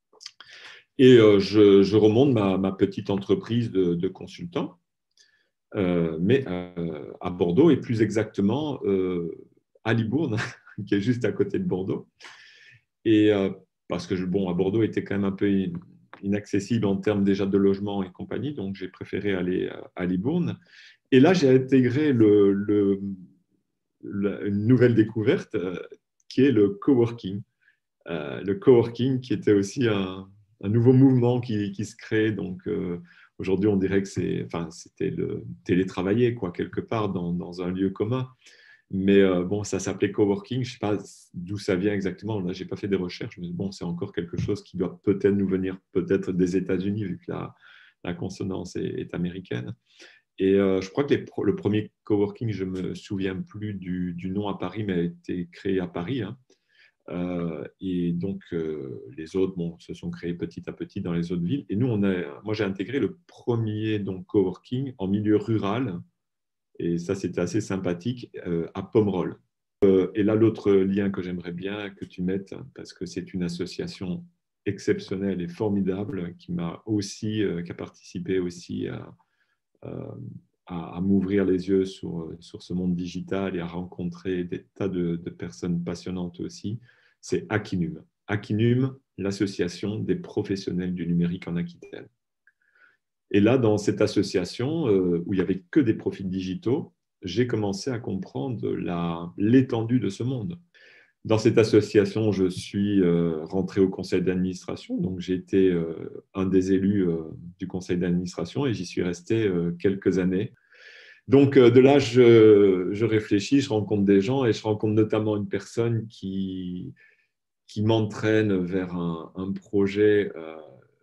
et euh, je, je, remonte ma, ma, petite entreprise de, de consultant, euh, mais euh, à Bordeaux et plus exactement euh, à Libourne, qui est juste à côté de Bordeaux. Et euh, parce que, bon, à Bordeaux était quand même un peu inaccessible en termes déjà de logement et compagnie, donc j'ai préféré aller à Libourne. Et là, j'ai intégré le, le, la, une nouvelle découverte euh, qui est le coworking. Euh, le coworking qui était aussi un, un nouveau mouvement qui, qui, se crée. Donc euh, aujourd'hui, on dirait que c'est, enfin, c'était le télétravailler, quoi, quelque part dans, dans un lieu commun. Mais euh, bon, ça s'appelait coworking. Je ne sais pas d'où ça vient exactement. Là, je n'ai pas fait des recherches, mais bon, c'est encore quelque chose qui doit peut-être nous venir peut-être des États-Unis, vu que la, la consonance est, est américaine. Et euh, je crois que les, le premier coworking, je ne me souviens plus du, du, nom à Paris, mais a été créé à Paris. Hein. Euh, et donc, euh, les autres bon, se sont créés petit à petit dans les autres villes. Et nous, on a, moi, j'ai intégré le premier donc, coworking en milieu rural. Et ça, c'était assez sympathique, euh, à Pomerol. Euh, et là, l'autre lien que j'aimerais bien que tu mettes, parce que c'est une association exceptionnelle et formidable qui m'a aussi, euh, qui a participé aussi à, à, à m'ouvrir les yeux sur, sur ce monde digital et à rencontrer des tas de, de personnes passionnantes aussi, c'est Akinum. Akinum, l'association des professionnels du numérique en Aquitaine. Et là, dans cette association euh, où il n'y avait que des profils digitaux, j'ai commencé à comprendre la, l'étendue de ce monde. Dans cette association, je suis euh, rentré au conseil d'administration, donc j'ai été euh, un des élus euh, du conseil d'administration et j'y suis resté euh, quelques années. Donc euh, de là, je, je réfléchis, je rencontre des gens et je rencontre notamment une personne qui, qui m'entraîne vers un, un projet euh,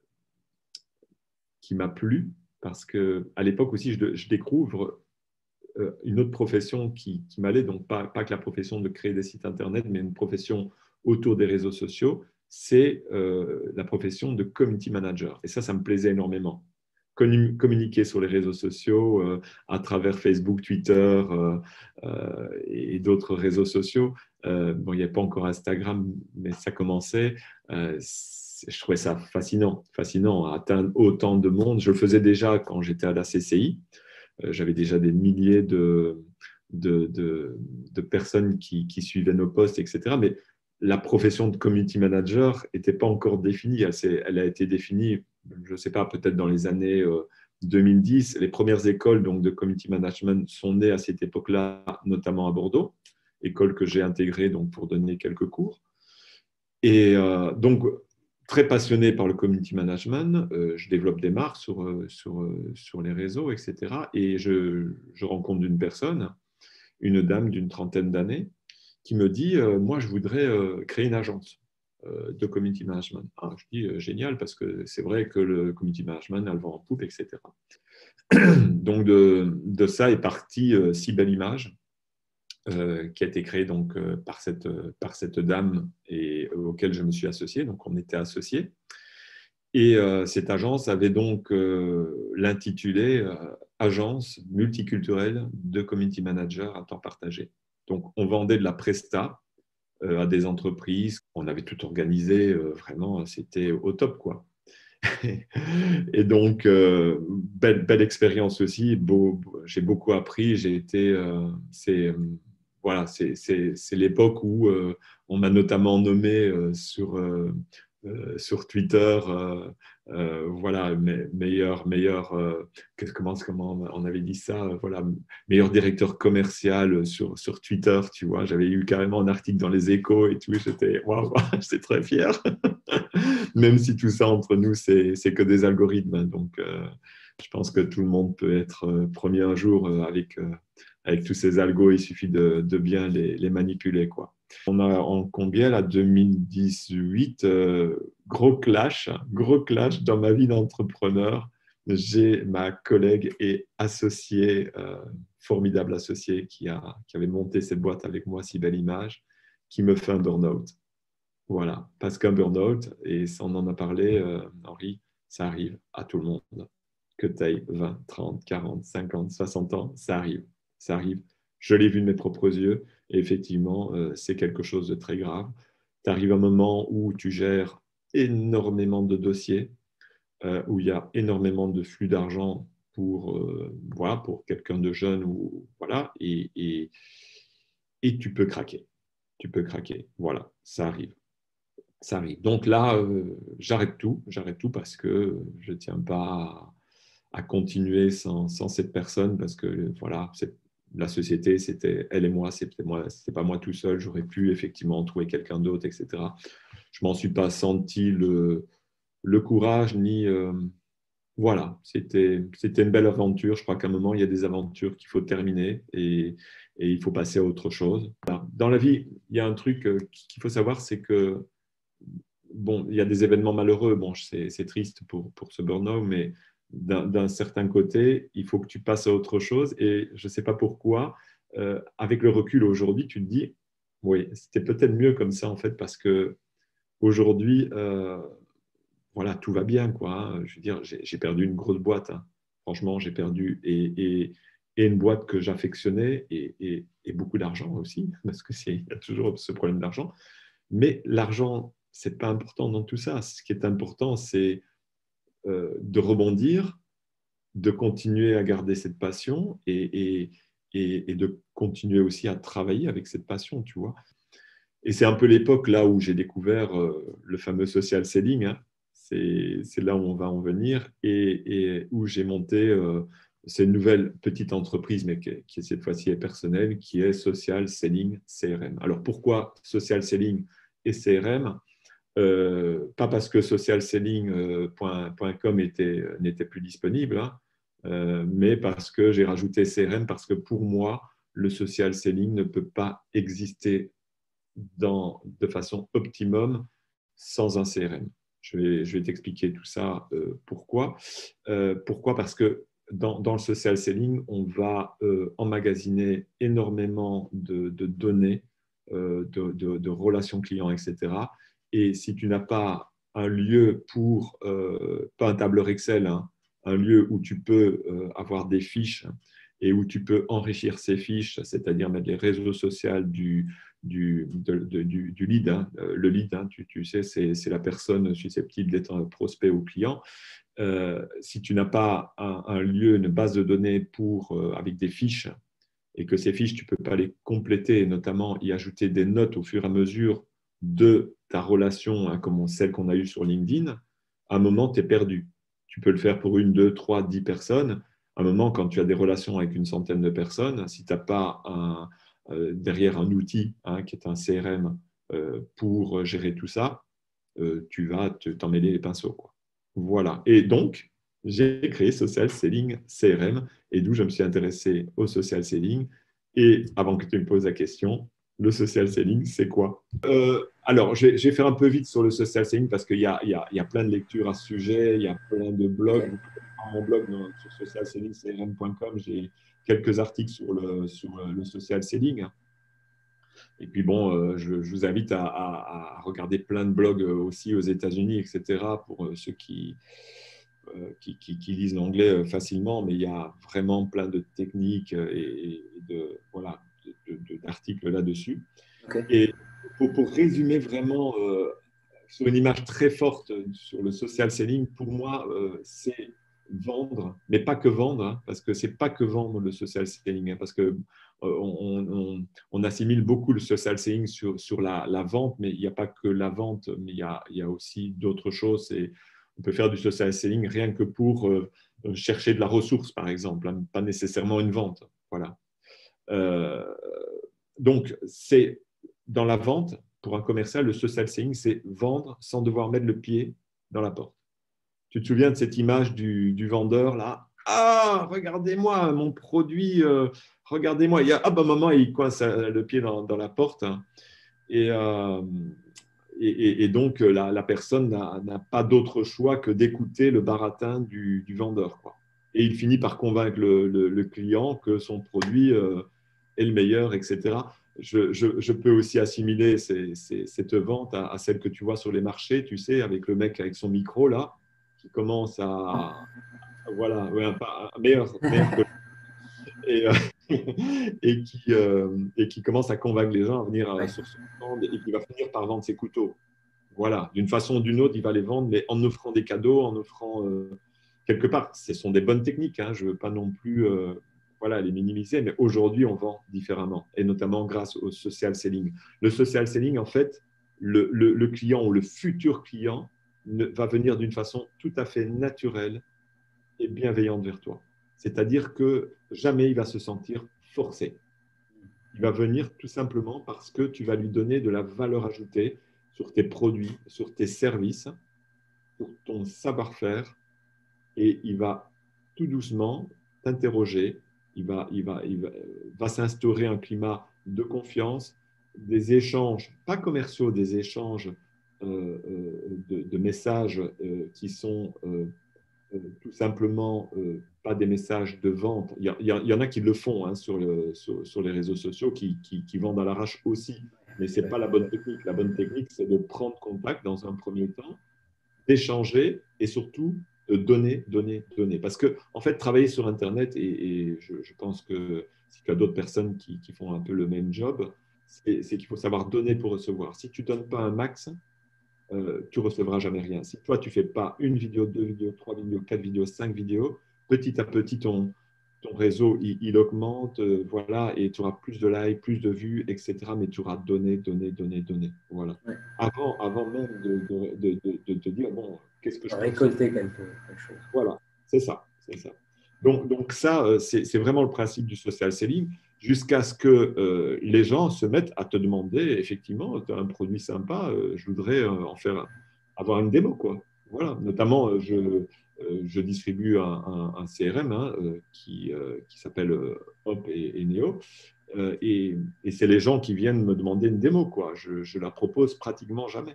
qui m'a plu, parce qu'à l'époque aussi, je, je découvre euh, une autre profession qui, qui m'allait, donc pas, pas que la profession de créer des sites Internet, mais une profession autour des réseaux sociaux, c'est euh, la profession de community manager. Et ça, ça me plaisait énormément. Communiquer sur les réseaux sociaux euh, à travers Facebook, Twitter euh, euh, et d'autres réseaux sociaux. Euh, bon, il n'y avait pas encore Instagram, mais ça commençait. Euh, je trouvais ça fascinant, fascinant à atteindre autant de monde. Je le faisais déjà quand j'étais à la C C I. Euh, j'avais déjà des milliers de, de, de, de personnes qui, qui, suivaient nos posts, et cetera. Mais la profession de community manager n'était pas encore définie. Elle, elle a été définie, je ne sais pas, peut-être dans les années euh, deux mille dix. Les premières écoles donc, de community management sont nées à cette époque-là, notamment à Bordeaux, école que j'ai intégrée donc, pour donner quelques cours. Et euh, donc, très passionné par le community management, euh, je développe des marques sur, euh, sur, euh, sur les réseaux, et cetera. Et je, je rencontre une personne, une dame d'une trentaine d'années, qui me dit euh, moi, je voudrais euh, créer une agence euh, de community management. Ah, je dis euh, génial, parce que c'est vrai que le community management a le vent en poupe, et cetera. Donc, de, de ça est partie euh, Si Belle Image, Euh, qui a été créée donc, euh, par, cette, euh, par cette dame et euh, auquel je me suis associé. Donc, on était associés. Et euh, cette agence avait donc euh, l'intitulé euh, Agence multiculturelle de community manager à temps partagé. Donc, on vendait de la presta euh, à des entreprises. On avait tout organisé, euh, vraiment, c'était au top, quoi. Et donc, euh, belle, belle expérience aussi. Beau, j'ai beaucoup appris. J'ai été, euh, c'est, euh, voilà, c'est, c'est, c'est l'époque où euh, on m'a notamment nommé euh, sur, euh, euh, sur Twitter, euh, euh, voilà, me- meilleur, meilleur, euh, qu'est-ce- comment, comment on avait dit ça, euh, voilà, meilleur directeur commercial sur, sur Twitter, tu vois. J'avais eu carrément un article dans les Échos et tout. J'étais, waouh, j'étais très fier. Même si tout ça entre nous, c'est, c'est que des algorithmes, hein. Donc, euh, je pense que tout le monde peut être euh, premier un jour euh, avec, euh, avec tous ces algos. Il suffit de, de bien les, les manipuler, quoi. On a en combien, là, deux mille dix-huit, euh, gros clash, gros clash dans ma vie d'entrepreneur. J'ai ma collègue et associée, euh, formidable associée, qui, a, qui avait monté cette boîte avec moi, Si Belle Image, qui me fait un burn-out. Voilà, parce qu'un burn-out, et ça, on en a parlé, euh, Henri, ça arrive à tout le monde. Que tu aies vingt, trente, quarante, cinquante, soixante ans, ça arrive. Ça arrive. Je l'ai vu de mes propres yeux, et effectivement, euh, c'est quelque chose de très grave. Tu arrives à un moment où tu gères énormément de dossiers, euh, où il y a énormément de flux d'argent pour, euh, voilà, pour quelqu'un de jeune, ou, voilà, et, et, et tu peux craquer. Tu peux craquer. Voilà, ça arrive. Ça arrive. Donc là, euh, j'arrête tout. J'arrête tout parce que je ne tiens pas à, à continuer sans, sans, cette personne, parce que voilà, c'est, la société, c'était elle et moi, c'était moi, c'était pas moi tout seul. J'aurais pu effectivement trouver quelqu'un d'autre, et cetera. Je m'en suis pas senti le, le courage, ni euh, voilà, c'était, c'était une belle aventure. Je crois qu'à un moment, il y a des aventures qu'il faut terminer, et, et il faut passer à autre chose. Voilà. Dans la vie, il y a un truc euh, qu'il faut savoir, c'est que bon, il y a des événements malheureux, bon, c'est, c'est triste pour, pour ce burn-out, mais d'un, d'un certain côté, il faut que tu passes à autre chose. Et je ne sais pas pourquoi, euh, avec le recul aujourd'hui, tu te dis, oui, c'était peut-être mieux comme ça, en fait, parce que aujourd'hui, euh, voilà, tout va bien, quoi, hein. Je veux dire, j'ai, j'ai perdu une grosse boîte, hein. Franchement, j'ai perdu et, et, et une boîte que j'affectionnais, et, et, et beaucoup d'argent aussi, parce que c'est, il y a toujours ce problème d'argent. Mais l'argent, c'est pas important dans tout ça. Ce qui est important, c'est euh, de rebondir, de continuer à garder cette passion, et, et, et, et de continuer aussi à travailler avec cette passion, tu vois. Et c'est un peu l'époque là où j'ai découvert euh, le fameux social selling, hein. c'est là où on va en venir et, et où j'ai monté euh, cette nouvelle petite entreprise, mais qui, qui cette fois-ci est personnelle, qui est Social Selling C R M. Alors, pourquoi Social Selling et C R M? Euh, pas parce que social selling point com n'était plus disponible, hein, euh, mais parce que j'ai rajouté C R M, parce que pour moi, le social selling ne peut pas exister dans, de façon optimum sans un C R M. Je vais, je vais t'expliquer tout ça. Euh, pourquoi euh, Pourquoi Parce que dans, dans, le social selling, on va euh, emmagasiner énormément de, de données, euh, de, de, de relations clients, et cetera. Et si tu n'as pas un lieu pour, euh, pas un tableur Excel, hein, un lieu où tu peux euh, avoir des fiches et où tu peux enrichir ces fiches, c'est-à-dire mettre les réseaux sociaux du, du, de, de, du, du lead. Hein. Le lead, hein, tu, tu sais, c'est la personne susceptible d'être un prospect ou client. Euh, si tu n'as pas un, un lieu, une base de données pour, euh, avec des fiches, et que ces fiches, tu ne peux pas les compléter, et notamment y ajouter des notes au fur et à mesure de ta relation, hein, comme celle qu'on a eue sur LinkedIn, à un moment, tu es perdu. Tu peux le faire pour une, deux, trois, dix personnes. À un moment, quand tu as des relations avec une centaine de personnes, si tu n'as pas un, euh, derrière un outil, hein, qui est un C R M, euh, pour gérer tout ça, euh, tu vas t'en mêler les pinceaux, quoi. Voilà. Et donc, j'ai créé Social Selling C R M, et d'où je me suis intéressé au social selling. Et avant que tu me poses la question, le social selling, c'est quoi? euh, Alors, je vais faire un peu vite sur le social selling parce qu'il y a, y, a, y a plein de lectures à ce sujet, il y a plein de blogs. Okay. Dans mon blog, dans, sur social selling C R M point com, j'ai quelques articles sur le, sur le social selling. Et puis bon, euh, je, je vous invite à, à, à regarder plein de blogs aussi aux États-Unis, et cetera, pour ceux qui, euh, qui, qui, qui lisent l'anglais facilement, mais il y a vraiment plein de techniques et, et de, voilà, d'articles là-dessus. Okay. Et pour, pour résumer vraiment euh, sur une image très forte sur le social selling, pour moi, euh, c'est vendre, mais pas que vendre, hein, parce que c'est pas que vendre le social selling, hein, parce que euh, on, on, on, assimile beaucoup le social selling sur, sur la, la vente, mais il n'y a pas que la vente, mais il y a, il y a aussi d'autres choses. Et on peut faire du social selling rien que pour euh, chercher de la ressource, par exemple, hein, pas nécessairement une vente. Voilà. Euh, donc, c'est dans la vente, pour un commercial, le social selling, c'est vendre sans devoir mettre le pied dans la porte. Tu te souviens de cette image du, du vendeur là? Ah, regardez-moi mon produit, euh, regardez-moi. Il y a, ah, bah, moment, il coince le pied dans, dans la porte. Hein. Et, euh, et, et, donc, la, la personne n'a pas d'autre choix que d'écouter le baratin du, du vendeur, quoi. Et il finit par convaincre le, le, le client que son produit euh, est le meilleur, et cetera. Je, je, je peux aussi assimiler ces, ces, cette vente à, à celle que tu vois sur les marchés, tu sais, avec le mec avec son micro là, qui commence à, voilà, ouais, un, un meilleur, meilleur que et, euh, et, qui, euh, et qui commence à convaincre les gens à venir euh, Ouais. sur son stand et qui va finir par vendre ses couteaux. Voilà, d'une façon ou d'une autre, il va les vendre, mais en offrant des cadeaux, en offrant euh, quelque part. Ce sont des bonnes techniques, hein, je ne veux pas non plus euh, voilà, les minimiser, mais aujourd'hui, on vend différemment, et notamment grâce au social selling. Le social selling, en fait, le, le, le client ou le futur client ne, va venir d'une façon tout à fait naturelle et bienveillante vers toi. C'est-à-dire que jamais il va se sentir forcé. Il va venir tout simplement parce que tu vas lui donner de la valeur ajoutée sur tes produits, sur tes services, sur ton savoir-faire, et il va tout doucement t'interroger. Il va, il va, il va, va s'instaurer un climat de confiance, des échanges, pas commerciaux, des échanges euh, de, de, messages euh, qui sont euh, euh, tout simplement euh, pas des messages de vente. Il y, a, il y, en a qui le font hein, sur, le, sur, sur, les réseaux sociaux, qui, qui, qui vendent à l'arrache aussi. Mais ce n'est pas la bonne technique. La bonne technique, c'est de prendre contact dans un premier temps, d'échanger et surtout de donner, donner, donner. Parce que, en fait, travailler sur Internet, et, et je, je, pense que si tu as d'autres personnes qui, qui font un peu le même job, c'est qu'il faut savoir donner pour recevoir. Si tu ne donnes pas un max, Euh, tu ne recevras jamais rien. Si toi, tu ne fais pas une vidéo, deux vidéos, trois vidéos, quatre vidéos, cinq vidéos, petit à petit, ton, ton réseau, il, il augmente, euh, voilà, et tu auras plus de likes, plus de vues, et cetera. Mais tu auras donné, donné, donné, donné. Voilà. Ouais. Avant, avant même de, de, de, de, de te dire, bon, qu'est-ce que je peux ressortir? Récolter quelque, quelque chose. Voilà, c'est ça, c'est ça. Donc, donc ça, euh, c'est c'est vraiment le principe du social selling, jusqu'à ce que euh, les gens se mettent à te demander, effectivement, tu as un produit sympa, euh, je voudrais euh, en faire, avoir une démo, quoi. Voilà, notamment, euh, je, euh, je distribue un, un- un C R M hein, euh, qui, euh, qui s'appelle euh, Hop et, et Neo, euh, et, et c'est les gens qui viennent me demander une démo, quoi. Je, je la propose pratiquement jamais.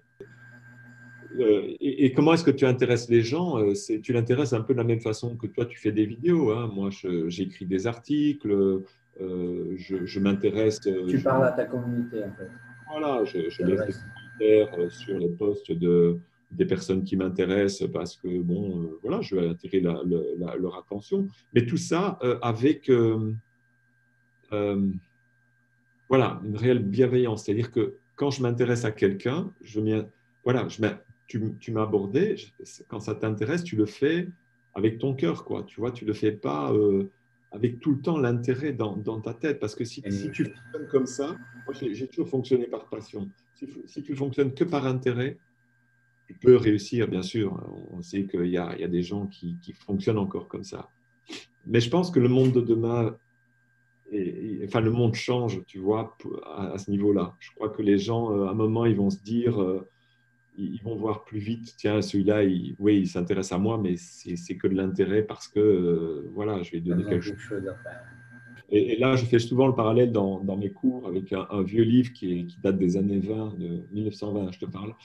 Euh, et, et comment est-ce que tu intéresses les gens? Euh, c'est, tu l'intéresses un peu de la même façon que toi, tu fais des vidéos. Hein. Moi, je- j'écris des articles, euh, je, je m'intéresse, euh, Tu je, parles à ta communauté, en fait. voilà, je, Tu je laisse des t'adresses. commentaires euh, sur les posts de, des personnes qui m'intéressent parce que, bon, euh, voilà, je veux attirer la- le- la- leur attention. Mais tout ça euh, avec, euh, euh, voilà, une réelle bienveillance. C'est-à-dire que quand je m'intéresse à quelqu'un, je m'y- voilà, je m'in- tu, tu m'as abordé, je- quand ça t'intéresse, tu le fais avec ton cœur, quoi. Tu vois, tu le fais pas euh, avec tout le temps l'intérêt dans, dans ta tête. Parce que si, Et si une tu chose. fonctionnes comme ça, moi j'ai j'ai toujours fonctionné par passion. Si, si tu fonctionnes que par intérêt, tu peux réussir, bien sûr. On sait qu'il y a, il y a des gens qui, qui fonctionnent encore comme ça. Mais je pense que le monde de demain et, et- enfin, le monde change, tu vois, à, à ce niveau-là. Je crois que les gens, euh, à un moment, ils vont se dire, euh, ils, ils vont voir plus vite, tiens, celui-là, il, oui, il s'intéresse à moi, mais c'est c'est que de l'intérêt parce que, euh, voilà, je vais lui T'as donner besoin de quelque chose. quelque chose à faire. Et, et là, je fais souvent le parallèle dans, dans mes cours avec un, un vieux livre qui, est- qui date des années vingt, de mille neuf cent vingt, je te parle,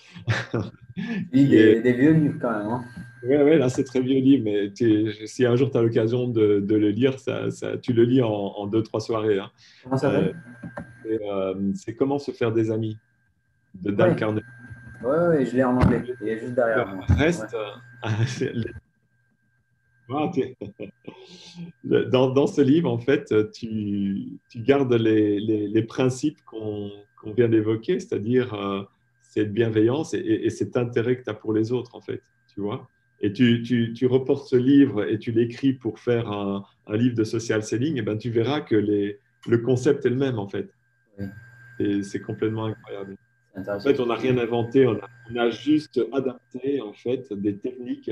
Tu lis qui est des, des vieux livres, quand même. Hein. oui, ouais, là, c'est très vieux livre, mais tu- si un jour tu as l'occasion de, de le lire, ça, ça- tu le lis en, en deux, trois soirées. Hein. Comment ça Euh, s'appelle? et, euh, c'est Comment se faire des amis de Dale Ouais. Carnegie. Ouais, ouais, je l'ai en anglais. Il est juste derrière moi. Ouais. Reste, euh, Ah, t'es- dans, dans ce livre, en fait, tu, tu gardes les, les- les principes qu'on qu'on vient d'évoquer, c'est-à-dire euh, cette bienveillance et, et- et cet intérêt que tu as pour les autres, en fait, tu vois. Et tu, tu- tu reportes ce livre et tu l'écris pour faire un, un livre de social selling, et ben tu verras que les, le concept est le même, en fait. Oui, Et c'est complètement incroyable. c'est En intéressant. fait, on n'a rien inventé, on a, on a juste adapté, en fait, des techniques,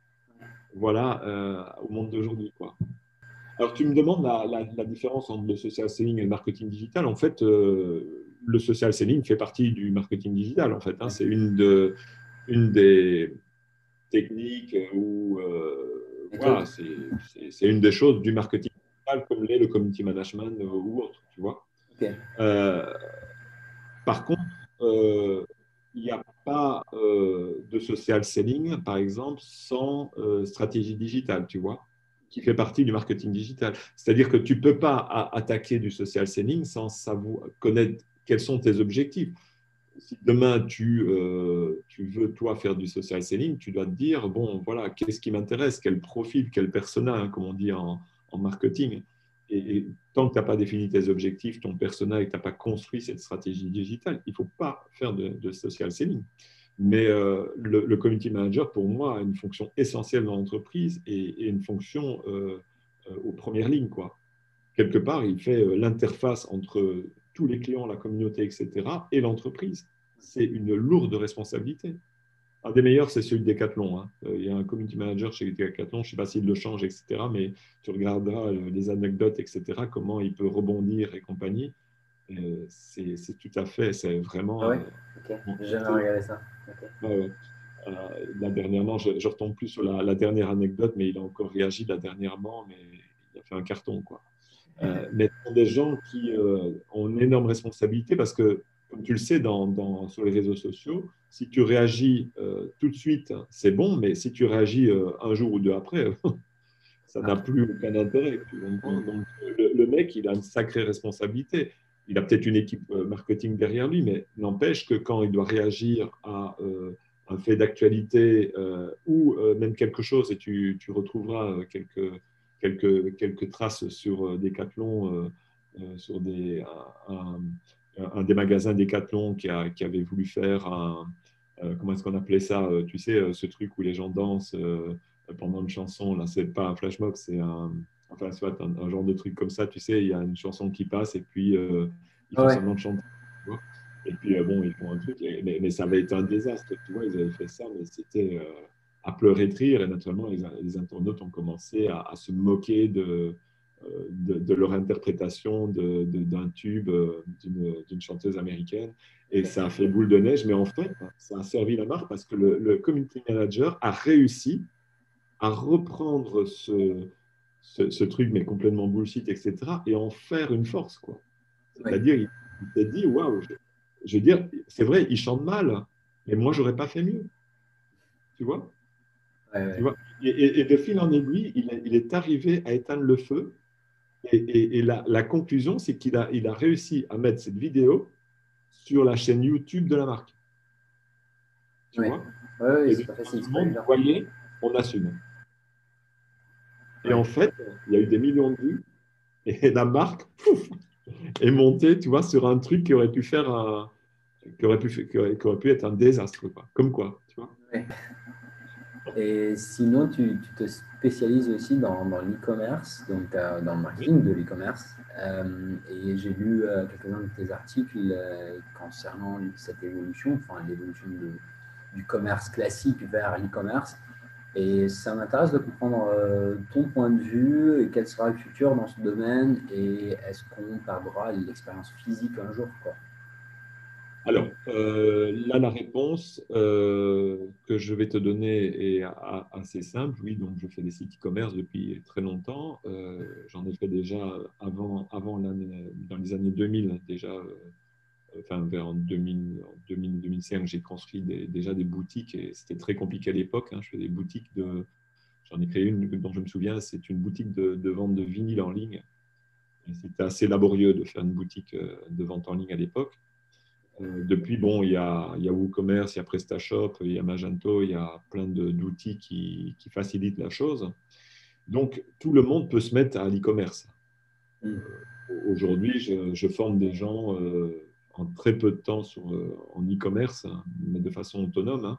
voilà, euh, au monde d'aujourd'hui, quoi. Alors, tu me demandes la, la- la différence entre le social selling et le marketing digital. En fait, euh, le social selling fait partie du marketing digital. En fait, hein. C'est une, de, une des techniques où, euh, voilà, Méthode. c'est c'est- c'est une des choses du marketing digital, comme l'est le community management euh, ou autre, tu vois. Ok. Euh, Par contre, euh, il n'y a pas euh, de social selling, par exemple, sans euh, stratégie digitale, tu vois, qui fait partie du marketing digital. C'est-à-dire que tu ne peux pas a- attaquer du social selling sans savoir connaître quels sont tes objectifs. Si demain tu, euh, tu veux, toi, faire du social selling, tu dois te dire, bon, voilà, qu'est-ce qui m'intéresse, quel profil, quel persona, hein, comme on dit en, en marketing. Et, et tant que tu n'as pas défini tes objectifs, ton persona, et que tu n'as pas construit cette stratégie digitale, il ne faut pas faire de, de social selling. Mais euh, le, le community manager, pour moi, a une fonction essentielle dans l'entreprise et, et une fonction euh, euh, aux premières lignes, quoi. Quelque part, il fait euh, l'interface entre tous les clients, la communauté, et cetera, et l'entreprise. C'est une lourde responsabilité. Un des meilleurs, c'est celui de Decathlon. Hein. Euh, il y a un community manager chez Decathlon, je ne sais pas s'il le change, et cetera, mais tu regarderas euh, les anecdotes, et cetera, comment il peut rebondir et compagnie. Euh, c'est c'est tout à fait, c'est Ah vraiment ouais? euh, Ok. bon, J'ai jamais excellent. regardé ça. Ok. Ouais, ouais. Euh, là, dernièrement, je ne retombe plus sur la, la dernière anecdote, mais il a encore réagi là, dernièrement, mais il a fait un carton, quoi. Euh, mais ce sont des gens qui euh, ont une énorme responsabilité parce que, comme tu le sais, dans, dans- sur les réseaux sociaux, si tu réagis euh, tout de suite, c'est bon, mais si tu réagis euh, un jour ou deux après, ça n'a Ah. plus aucun intérêt. Tu comprends? Mm. Donc, le, le mec, il a une sacrée responsabilité. Il a peut-être une équipe euh, marketing derrière lui, mais n'empêche que quand il doit réagir à euh, un fait d'actualité euh, ou euh, même quelque chose, et tu, tu retrouveras euh, quelques, quelques, quelques traces sur euh, Decathlon, euh, euh, sur des, un, un- un des magasins Decathlon qui, a, qui avait voulu faire un, euh, comment est-ce qu'on appelait ça? euh, Tu sais, euh, ce truc où les gens dansent. euh, pendant une chanson. Là, c'est pas un flash mob, c'est un, enfin, soit un, un genre de truc comme ça, tu sais, il y a une chanson qui passe et puis euh, ils font Ouais, semblant de chanter. Tu vois. Et puis, euh, bon, ils font un truc, et- mais, mais ça avait été un désastre, tu vois, ils avaient fait ça, mais c'était euh, à pleurer de rire, et naturellement, les, les internautes ont commencé à, à se moquer de, euh, de, de leur interprétation de- de- d'un tube euh, d'une d'une chanteuse américaine, et ça a fait boule de neige, mais en fait, ça a servi la marque parce que le, le community manager a réussi à reprendre ce, ce, ce truc, mais complètement bullshit, et cetera, et en faire une force, quoi. ouais, C'est-à-dire, il, il s'est dit, waouh, je, je veux dire, c'est vrai, il chante mal, mais moi, j'aurais pas fait mieux, tu vois, ouais, tu ouais. vois. Et, et- et de fil en aiguille, il, est- il est arrivé à éteindre le feu, et, et- et la, la conclusion, c'est qu'il a, il a réussi à mettre cette vidéo sur la chaîne YouTube de la marque, tu Ouais, vois. ouais, ouais, Et de c'est dire pas à facile, tout le c'est pas monde, évident. voyez, on assume. Et Ouais, en fait, il y a eu des millions de vues, et la marque, pouf, est montée, tu vois, sur un truc qui aurait pu faire un, qui aurait pu, qui aurait, qui aurait pu être un désastre, quoi. Comme quoi, tu vois. ouais. Et sinon, tu, tu te spécialises aussi dans, dans l'e-commerce, donc euh, dans le Oui. marketing de l'e-commerce. Euh, et j'ai lu euh, quelques-uns de tes articles euh, concernant cette évolution, enfin l'évolution de- du commerce classique vers l'e-commerce. Et ça m'intéresse de comprendre euh, ton point de vue et quel sera le futur dans ce domaine et est-ce qu'on perdra l'expérience physique un jour, quoi. Alors, euh, là, la réponse euh, que je vais te donner est a- assez simple. Oui, donc je fais des sites e-commerce depuis très longtemps. Euh, j'en ai fait déjà avant, avant l'année, dans les années deux mille, déjà, euh, enfin vers deux mille, en deux mille, deux mille cinq, j'ai construit des- déjà des boutiques et c'était très compliqué à l'époque, hein. Je fais des boutiques de, j'en ai créé une dont je me souviens, c'est une boutique de, de vente de vinyle en ligne. Et c'était assez laborieux de faire une boutique euh, de vente en ligne à l'époque. Euh, depuis, bon, il y a, il y a WooCommerce, il y a PrestaShop, il y a Magento, il y a plein de- d'outils qui, qui facilitent la chose. Donc, tout le monde peut se mettre à l'e-commerce. Mm. Aujourd'hui, je, je forme des gens euh, en très peu de temps sur, euh, en e-commerce, hein, mais de façon autonome, hein.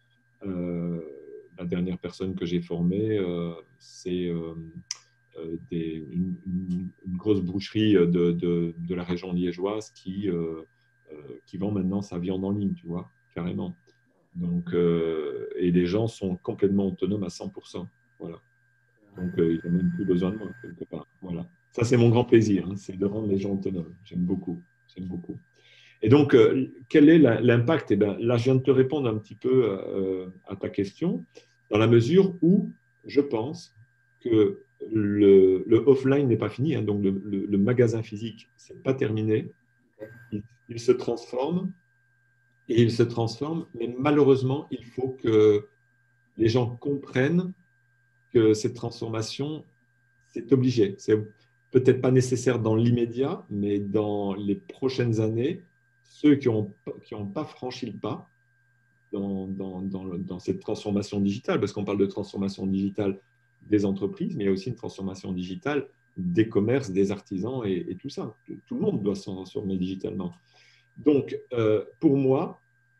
Euh, la dernière personne que j'ai formée, euh, c'est euh, euh, des- une, une- une grosse boucherie de, de- de la région liégeoise qui, euh, euh, qui vend maintenant sa viande en ligne, tu vois, carrément. Donc, euh, et les gens sont complètement autonomes à cent pour cent. Voilà. Donc, euh, ils n'ont même plus besoin de moi, quelque part. Voilà. Ça, c'est mon grand plaisir, hein, c'est de rendre les gens autonomes. J'aime beaucoup. J'aime beaucoup. Et donc, euh, quel est la- l'impact? Eh ben, là, je viens de te répondre un petit peu euh, à ta question, dans la mesure où je pense que le, le offline n'est pas fini, hein, donc le, le- le magasin physique, c'est pas terminé. Il, il se transforme et il se transforme, mais malheureusement, il faut que les gens comprennent que cette transformation, c'est obligé. C'est peut-être pas nécessaire dans l'immédiat, mais dans les prochaines années, ceux qui n'ont qui ont pas franchi le pas dans, dans, dans, dans cette transformation digitale, parce qu'on parle de transformation digitale des entreprises, mais il y a aussi une transformation digitale des commerces, des artisans et, et tout ça. Tout le monde doit s'en transformer digitalement. Donc, euh, pour moi,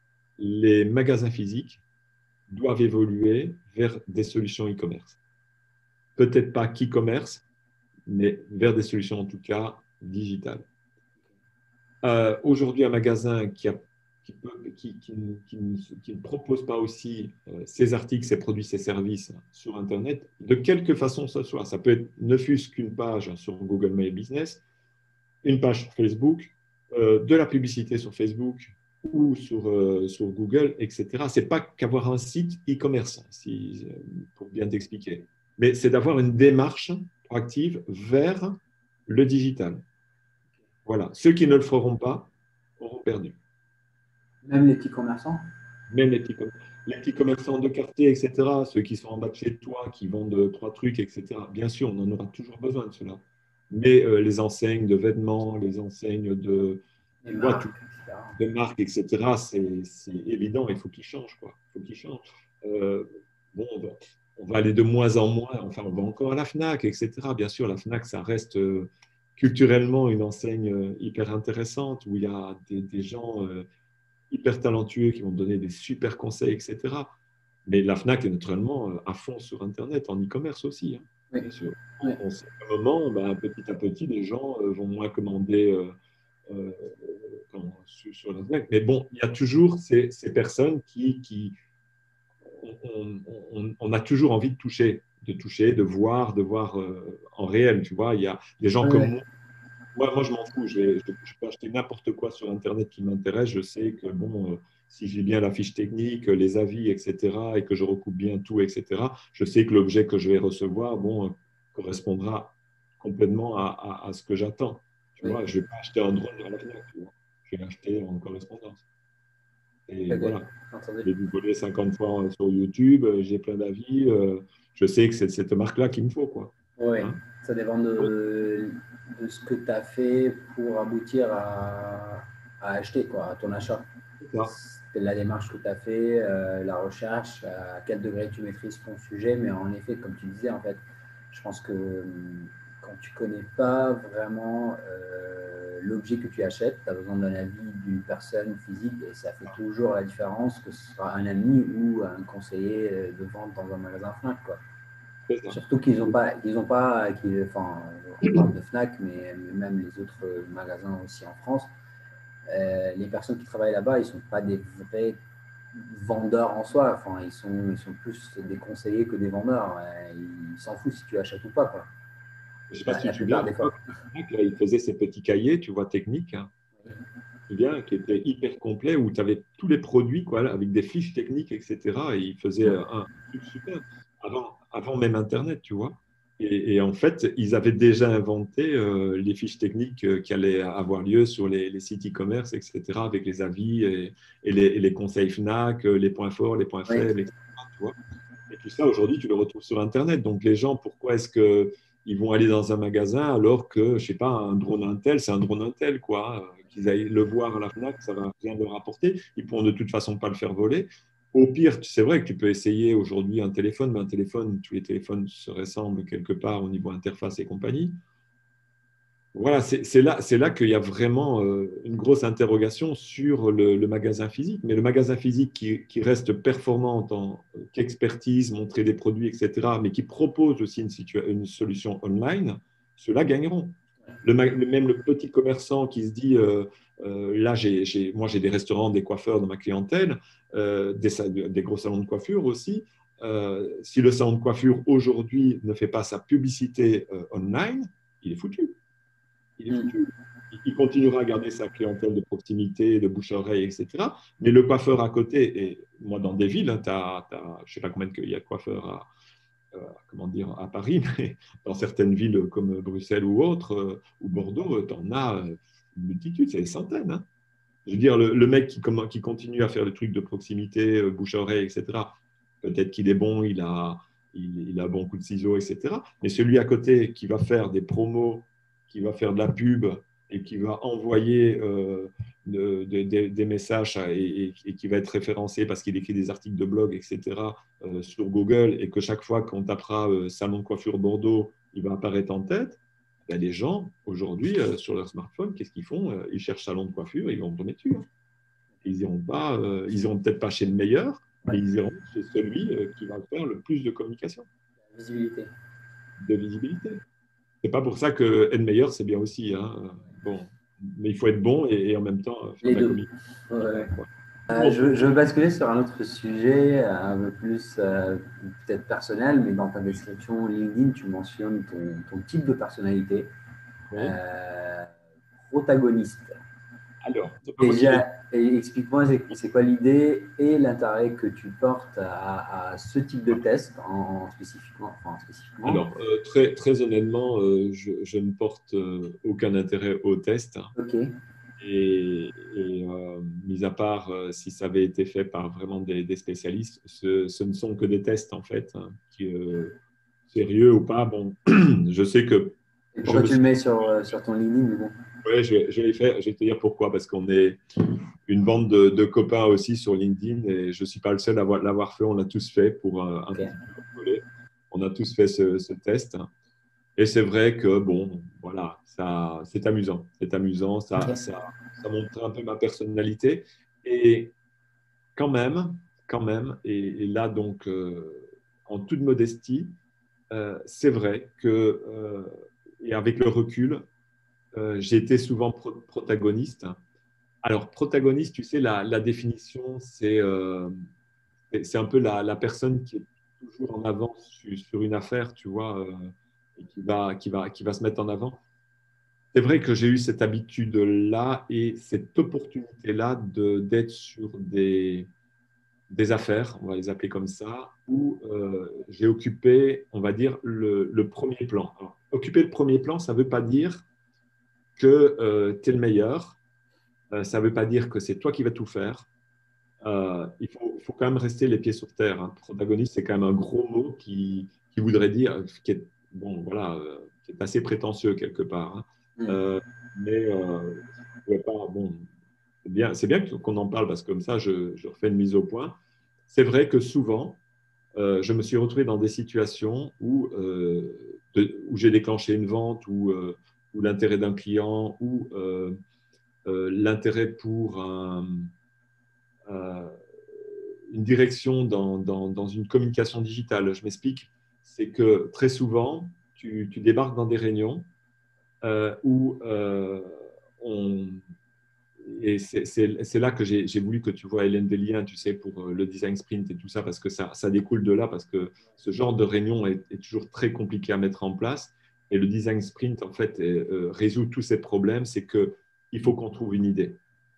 les magasins physiques doivent évoluer vers des solutions e-commerce. Peut-être pas qu'e-commerce, mais vers des solutions en tout cas digitales. Euh, Aujourd'hui, un magasin qui, a, qui, peut, qui, qui, qui, ne, qui, ne, propose pas aussi euh, ses articles, ses produits, ses services sur Internet, de quelque façon que ce soit, ça peut être ne fût-ce qu'une page sur Google My Business, une page sur Facebook, euh, de la publicité sur Facebook ou sur, euh, sur Google, et cetera. Ce n'est pas qu'avoir un site e-commerce, si, pour bien t'expliquer, mais c'est d'avoir une démarche proactive vers le digital. Voilà. Ceux qui ne le feront pas auront perdu. Même les petits commerçants? Même les petits, les petits commerçants de quartier, et cetera, ceux qui sont en bas de chez toi, qui vendent trois trucs, et cetera. Bien sûr, on en aura toujours besoin de cela. Mais euh, les enseignes de vêtements, les enseignes de, Les tu vois, tout, marques, et cetera. de marques, et cetera, c'est c'est évident, il faut qu'ils changent, quoi. Il faut qu'ils changent. Euh, bon, on va, on va aller de moins en moins, enfin, on va encore à la Fnac, et cetera. Bien sûr, la Fnac, ça reste euh, culturellement une enseigne euh, hyper intéressante où il y a des, des gens euh, hyper talentueux qui vont donner des super conseils, et cetera. Mais la Fnac est naturellement euh, à fond sur Internet, en e-commerce aussi, hein. Oui, bien sûr. oui, On sait qu'à un moment, ben, petit à petit, les gens euh, vont moins commander euh, euh, quand- sur, sur Internet. Mais bon, il y a toujours ces, ces personnes qui, qui on, on- on a toujours envie de toucher, de toucher, de voir, de voir euh, en réel. Tu vois, il y a des gens oui, comme oui. moi. Moi, moi, je m'en fous. Je, vais- je- je peux acheter n'importe quoi sur Internet qui m'intéresse. Je sais que bon, euh, si j'ai bien la fiche technique, euh, les avis, et cetera, et que je recoupe bien tout, et cetera, je sais que l'objet que je vais recevoir, bon, euh, correspondra complètement à, à- à ce que j'attends. Tu Oui. vois, je ne vais pas acheter un drone à la Fnac, tu vois. Je vais l'acheter en correspondance. Et Ok, voilà. entendu. J'ai googlé cinquante fois sur YouTube, euh, j'ai plein d'avis. euh, je sais que c'est cette marque-là qu'il me faut, quoi. Oui, Hein. ça dépend Donc, de, de ce que tu as fait pour aboutir à, à acheter, quoi, à ton achat. c'est ça. C'est la démarche que tu as fait, euh, la recherche, à quel degré tu maîtrises ton sujet. Mais en effet, comme tu disais, en fait, je pense que hum, quand tu connais pas vraiment euh, l'objet que tu achètes, tu as besoin d'un avis d'une personne physique et ça fait toujours la différence que ce soit un ami ou un conseiller euh, de vente dans un magasin Fnac, quoi. C'est ça. Surtout qu'ils n'ont pas, ils ont pas qu'ils- enfin, on parle de Fnac, mais, mais même les autres magasins aussi en France, euh, les personnes qui travaillent là-bas, ils ne sont pas des vrais vendeurs en soi. Enfin, ils sont, ils sont plus des conseillers que des vendeurs. Euh, Ils s'en foutent si tu achètes ou pas, quoi. Je ne sais pas La, si la tu te souviens, plupart à des fois. l'époque, là, il faisait ces petits cahiers, tu vois, techniques, hein, tu te souviens, qui étaient hyper complets, où tu avais tous les produits, quoi, là, avec des fiches techniques, et cetera. Et il faisait un, un truc super, avant, avant même Internet, tu vois. Et, et en fait, ils avaient déjà inventé euh, les fiches techniques euh, qui allaient avoir lieu sur les, les sites e-commerce, et cetera, avec les avis et, et les, et les conseils Fnac, euh, les points forts, les points Oui, faibles, et cetera, tu vois. Et tout ça, aujourd'hui, tu le retrouves sur Internet. Donc, les gens, pourquoi est-ce que ils vont aller dans un magasin alors que, je sais pas, un drone Intel, c'est un drone Intel, quoi. Qu'ils aillent le voir à la Fnac, ça va rien leur apporter. Ils pourront de toute façon pas le faire voler. Au pire, c'est vrai que tu peux essayer aujourd'hui un téléphone, mais un téléphone, tous les téléphones se ressemblent quelque part au niveau interface et compagnie. Voilà, c'est c'est là, c'est là qu'il y a vraiment euh, une grosse interrogation sur le, le magasin physique. Mais le magasin physique qui, qui reste performant en tant qu'expertise, montrer des produits, et cetera, mais qui propose aussi une, situa- une solution online, ceux-là gagneront. Le, ma- le- même le petit commerçant qui se dit, euh, euh, là, j'ai, j'ai- moi j'ai des restaurants, des coiffeurs dans ma clientèle, euh, des, sa- des gros salons de coiffure aussi. Euh, si le salon de coiffure aujourd'hui ne fait pas sa publicité euh, online, il est foutu, il est mm. foutu. Il continuera à garder sa clientèle de proximité, de bouche-oreille, et cetera. Mais le coiffeur à côté, et moi dans des villes, hein, t'as, t'as, je ne sais pas combien il y a de coiffeurs à, euh, comment dire, à Paris, mais dans certaines villes comme Bruxelles ou autres, euh, ou Bordeaux, tu en as euh, une multitude, c'est des centaines. Hein. Je veux dire, le, le mec qui, qui, continue à faire le truc de proximité, euh, bouche-oreille, et cetera, peut-être qu'il est bon, il a, il, il a un bon coup de ciseau, et cetera. Mais celui à côté qui va faire des promos, qui va faire de la pub et qui va envoyer euh, de, de, de, des messages et, et, et, qui va être référencé parce qu'il écrit des articles de blog, et cetera, euh, sur Google, et que chaque fois qu'on tapera euh, salon de coiffure Bordeaux, il va apparaître en tête. Ben, les gens, aujourd'hui, euh, sur leur smartphone, qu'est-ce qu'ils font? euh, Ils cherchent salon de coiffure, ils vont tomber dessus. Hein. Ils iront pas, euh, ils iront peut-être pas chez le meilleur, mais Ouais. ils iront chez celui euh, qui va faire le plus de communication, Visibilité. de visibilité. C'est pas pour ça que être meilleur, c'est bien aussi. Hein. Bon, mais il faut être bon et, et en même temps euh, faire Les de la deux. communication. Ouais, ouais. Voilà. Euh, Bon, je, je veux basculer sur un autre sujet, un peu plus euh, peut-être personnel, mais dans ta description LinkedIn, tu mentionnes ton, ton type de personnalité, oui. euh, protagoniste. Alors, c'est pas moi qui l'ai. Déjà, et explique-moi c'est c'est quoi l'idée et l'intérêt que tu portes à, à ce type de test en, en spécifiquement, enfin, spécifiquement. Alors, euh, très, très honnêtement, euh, je, je ne porte euh, aucun intérêt au test. Ok. Et, et euh, mis à part euh, si ça avait été fait par vraiment des, des spécialistes, ce, ce ne sont que des tests en fait, hein, qui, euh, sérieux ou pas. Bon, je sais que Et je pourquoi me tu le suis. mets sur, euh, sur ton LinkedIn, mais bon. Ouais, je vais, je vais faire, je vais te dire pourquoi, parce qu'on est une bande de, de copains aussi sur LinkedIn et je ne suis pas le seul à avoir- l'avoir fait. On l'a tous fait pour euh, un Ok. petit peu rigoler. On a tous fait ce, ce test. Et c'est vrai que, bon, voilà, ça, c'est amusant. C'est amusant, ça, Ok. ça, ça montre un peu ma personnalité. Et quand même, quand même, et, et là, donc, euh, en toute modestie, euh, c'est vrai que, euh, et avec le recul, euh, j'ai été souvent pro protagoniste. Alors, protagoniste, tu sais, la, la définition, c'est euh, c'est un peu la, la, personne qui est toujours en avant sur, sur une affaire, tu vois, euh, et qui va, qui, va, qui va se mettre en avant. C'est vrai que j'ai eu cette habitude-là et cette opportunité-là d'être sur des, des affaires, on va les appeler comme ça, où euh, j'ai occupé, on va dire, le, le premier plan. Alors, occuper le premier plan, ça ne veut pas dire que euh, tu es le meilleur, euh, ça ne veut pas dire que c'est toi qui vas tout faire. Euh, il faut, faut, quand même rester les pieds sur terre. Hein. Protagoniste, c'est quand même un gros mot qui, qui voudrait dire, qui est, bon, voilà, euh, qui est assez prétentieux quelque part. Hein. Mm. Euh, mais euh, pas, bon, c'est bien, c'est bien qu'on en parle parce que comme ça, je, je refais une mise au point. C'est vrai que souvent, euh, je me suis retrouvé dans des situations où, euh, de, où j'ai déclenché une vente, ou euh, l'intérêt d'un client, ou euh, euh, l'intérêt pour un, euh, une direction dans, dans, dans, une communication digitale. Je m'explique. C'est que très souvent, tu, tu débarques dans des réunions euh, où euh, on, et c'est là que j'ai voulu que tu vois, Hélène, des liens, tu sais, pour le design sprint et tout ça, parce que ça, ça découle de là, parce que ce genre de réunion est, est toujours très compliqué à mettre en place. Et le design sprint, en fait, est, euh, résout tous ces problèmes. C'est qu'il faut qu'on trouve une idée.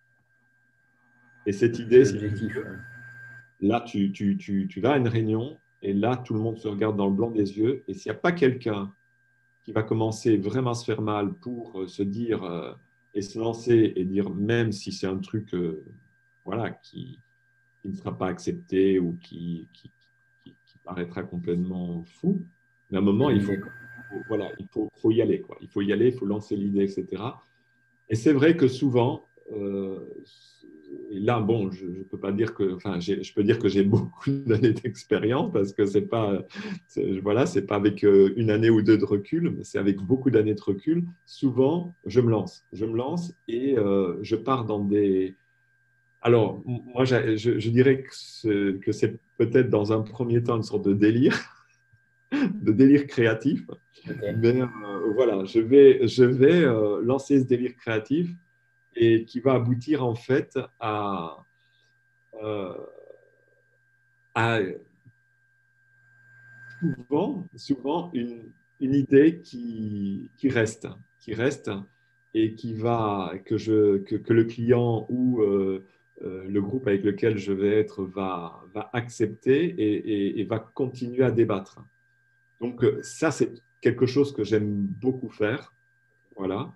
Et cette idée, c'est l'objectif. là, tu, tu, tu, tu vas à une réunion et là, tout le monde se regarde dans le blanc des yeux. Et s'il n'y a pas quelqu'un qui va commencer vraiment à se faire mal pour euh, se dire euh, et se lancer et dire, même si c'est un truc euh, voilà, qui, qui ne sera pas accepté ou qui, qui, qui, qui paraîtra complètement fou, mais à un moment, il faut, voilà, il faut, faut y aller. Quoi. Il faut y aller, il faut lancer l'idée, et cetera. Et c'est vrai que souvent, euh, et là, bon, je ne peux pas dire que, enfin, je peux dire que j'ai beaucoup d'années d'expérience parce que c'est pas, voilà, c'est pas avec une année ou deux de recul, mais c'est avec beaucoup d'années de recul. Souvent, je me lance, je me lance et euh, je pars dans des. Alors, moi, je, je dirais que c'est peut-être dans un premier temps une sorte de délire, de délire créatif. Okay. Mais euh, voilà, je vais, je vais euh, lancer ce délire créatif et qui va aboutir en fait à, euh, à souvent, souvent une, une idée qui, qui reste, qui reste et qui va, que, je, que, que le client ou euh, euh, le groupe avec lequel je vais être va, va accepter et, et, et va continuer à débattre. Donc ça, c'est quelque chose que j'aime beaucoup faire. Voilà.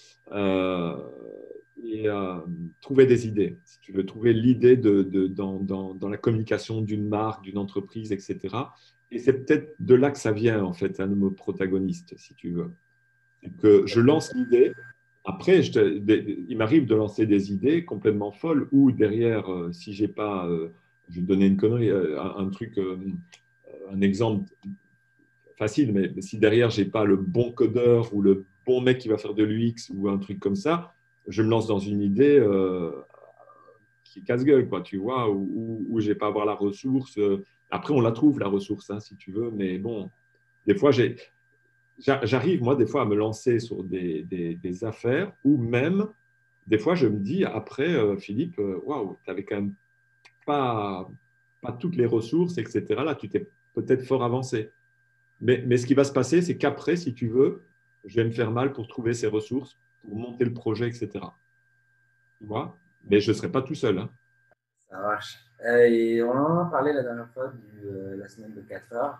Euh, et euh, trouver des idées. Si tu veux trouver l'idée de, de, dans, dans, dans la communication d'une marque, d'une entreprise, et cetera. Et c'est peut-être de là que ça vient, en fait, un homme protagoniste, si tu veux. C'est que je lance l'idée. Après, je te, il m'arrive de lancer des idées complètement folles ou derrière, euh, si j'ai pas, euh, je vais te donner une connerie, euh, un, un truc, euh, un exemple facile, mais si derrière, j'ai pas le bon codeur ou le bon mec qui va faire de l'U X ou un truc comme ça, je me lance dans une idée euh, qui est casse-gueule, quoi, tu vois, où, où, où je vais pas avoir la ressource. Après, on la trouve, la ressource, hein, si tu veux, mais bon, des fois, j'ai, j'arrive, moi, des fois, à me lancer sur des, des, des affaires ou même, des fois, je me dis, après, euh, Philippe, waouh, wow, tu n'avais quand même pas, pas toutes les ressources, et cetera. Là, tu t'es peut-être fort avancé. Mais, mais ce qui va se passer, c'est qu'après, si tu veux, je vais me faire mal pour trouver ces ressources, pour monter le projet, et cetera. Tu vois? Mais je ne serai pas tout seul. Hein. Ça marche. Euh, et on en a parlé la dernière fois de euh, la semaine de quatre heures